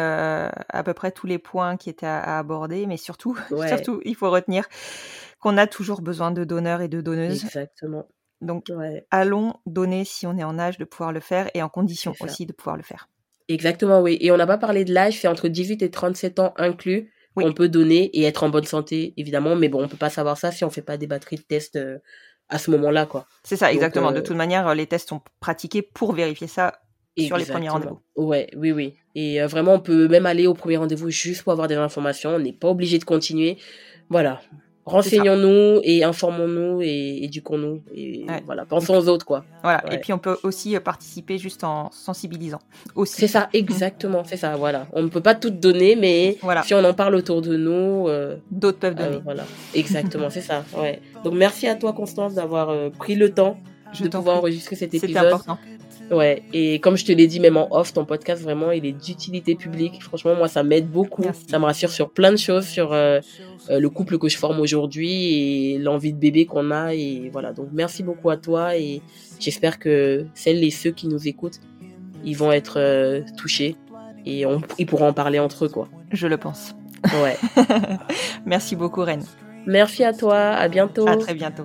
à peu près tous les points qui étaient à aborder, mais surtout, Ouais, surtout, il faut retenir qu'on a toujours besoin de donneurs et de donneuses. exactement. Donc, Ouais, allons donner si on est en âge de pouvoir le faire et en c'est condition ça. aussi de pouvoir le faire. Exactement, oui. Et on n'a pas parlé de l'âge, c'est entre 18 et 37 ans inclus. Oui, On peut donner et être en bonne santé, évidemment, mais bon, on peut pas savoir ça si on fait pas des batteries de tests à ce moment-là, quoi. c'est ça, Donc, exactement. De toute manière, les tests sont pratiqués pour vérifier ça sur les premiers rendez-vous. exactement. Ouais, oui, oui. Et vraiment, on peut même aller au premier rendez-vous juste pour avoir des informations. On n'est pas obligé de continuer. Voilà. C'est ça. Renseignons-nous et informons-nous et éduquons-nous. Et Ouais. voilà, pensons aux autres, quoi. Voilà. Et Ouais. puis, on peut aussi participer juste en sensibilisant. Aussi. C'est ça, exactement. C'est ça, voilà. On ne peut pas tout donner, mais Voilà. si on en parle autour de nous, D'autres peuvent donner. voilà. Exactement, c'est ça. Ouais. Donc, merci à toi, Constance, d'avoir pris le temps Je de t'en pouvoir prie. enregistrer cet C'était épisode. important. Ouais, et comme je te l'ai dit, même en off, ton podcast, vraiment, il est d'utilité publique. Franchement, moi, ça m'aide beaucoup. Merci. Ça me rassure sur plein de choses, sur le couple que je forme aujourd'hui et l'envie de bébé qu'on a. Et voilà, donc merci beaucoup à toi, et j'espère que celles et ceux qui nous écoutent, ils vont être touchés, et ils pourront en parler entre eux, quoi. Je le pense. Ouais. Merci beaucoup, Reine. Merci à toi, à bientôt. À très bientôt.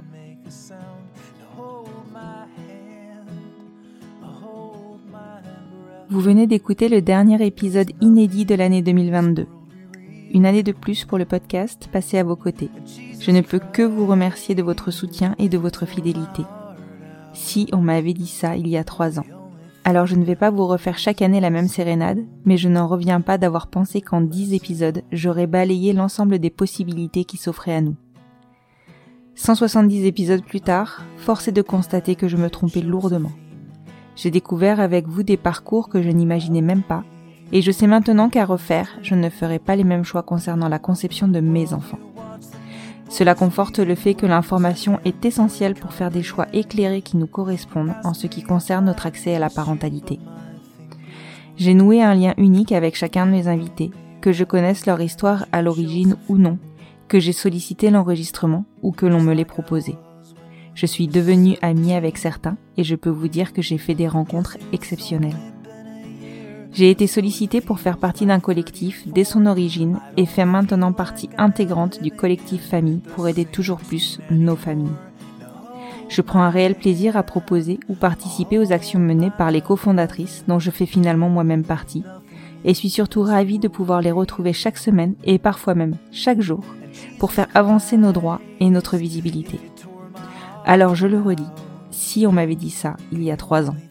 Vous venez d'écouter le dernier épisode inédit de l'année 2022. Une année de plus pour le podcast passé à vos côtés. Je ne peux que vous remercier de votre soutien et de votre fidélité. Si on m'avait dit ça il y a 3 ans. Alors je ne vais pas vous refaire chaque année la même sérénade, mais je n'en reviens pas d'avoir pensé qu'en 10 épisodes, j'aurais balayé l'ensemble des possibilités qui s'offraient à nous. 170 épisodes plus tard, force est de constater que je me trompais lourdement. J'ai découvert avec vous des parcours que je n'imaginais même pas, et je sais maintenant qu'à refaire, je ne ferai pas les mêmes choix concernant la conception de mes enfants. Cela conforte le fait que l'information est essentielle pour faire des choix éclairés qui nous correspondent en ce qui concerne notre accès à la parentalité. J'ai noué un lien unique avec chacun de mes invités, que je connaisse leur histoire à l'origine ou non, que j'ai sollicité l'enregistrement ou que l'on me l'ait proposé. Je suis devenue amie avec certains et je peux vous dire que j'ai fait des rencontres exceptionnelles. J'ai été sollicitée pour faire partie d'un collectif dès son origine et fais maintenant partie intégrante du collectif famille pour aider toujours plus nos familles. Je prends un réel plaisir à proposer ou participer aux actions menées par les cofondatrices dont je fais finalement moi-même partie et suis surtout ravie de pouvoir les retrouver chaque semaine et parfois même chaque jour pour faire avancer nos droits et notre visibilité. Alors je le redis, si on m'avait dit ça il y a 3 ans.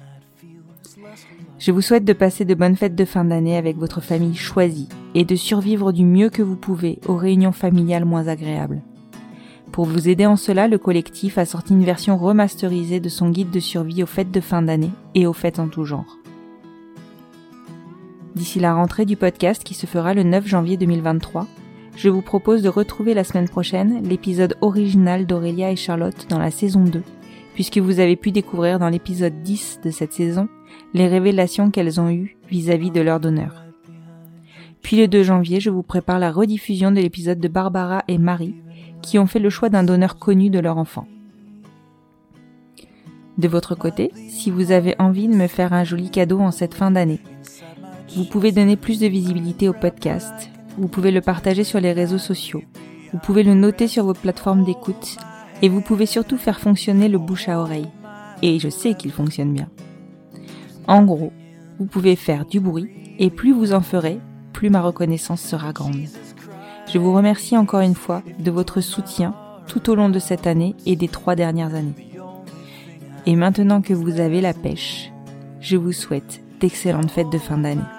Je vous souhaite de passer de bonnes fêtes de fin d'année avec votre famille choisie et de survivre du mieux que vous pouvez aux réunions familiales moins agréables. Pour vous aider en cela, le collectif a sorti une version remasterisée de son guide de survie aux fêtes de fin d'année et aux fêtes en tout genre. D'ici la rentrée du podcast qui se fera le 9 janvier 2023, je vous propose de retrouver la semaine prochaine l'épisode original d'Aurélia et Charlotte dans la saison 2, puisque vous avez pu découvrir dans l'épisode 10 de cette saison les révélations qu'elles ont eues vis-à-vis de leur donneur. Puis le 2 janvier, je vous prépare la rediffusion de l'épisode de Barbara et Marie, qui ont fait le choix d'un donneur connu de leur enfant. De votre côté, si vous avez envie de me faire un joli cadeau en cette fin d'année, vous pouvez donner plus de visibilité au podcast, vous pouvez le partager sur les réseaux sociaux, vous pouvez le noter sur vos plateformes d'écoute et vous pouvez surtout faire fonctionner le bouche à oreille. Et je sais qu'il fonctionne bien. En gros, vous pouvez faire du bruit et plus vous en ferez, plus ma reconnaissance sera grande. Je vous remercie encore une fois de votre soutien tout au long de cette année et des 3 dernières années. Et maintenant que vous avez la pêche, je vous souhaite d'excellentes fêtes de fin d'année.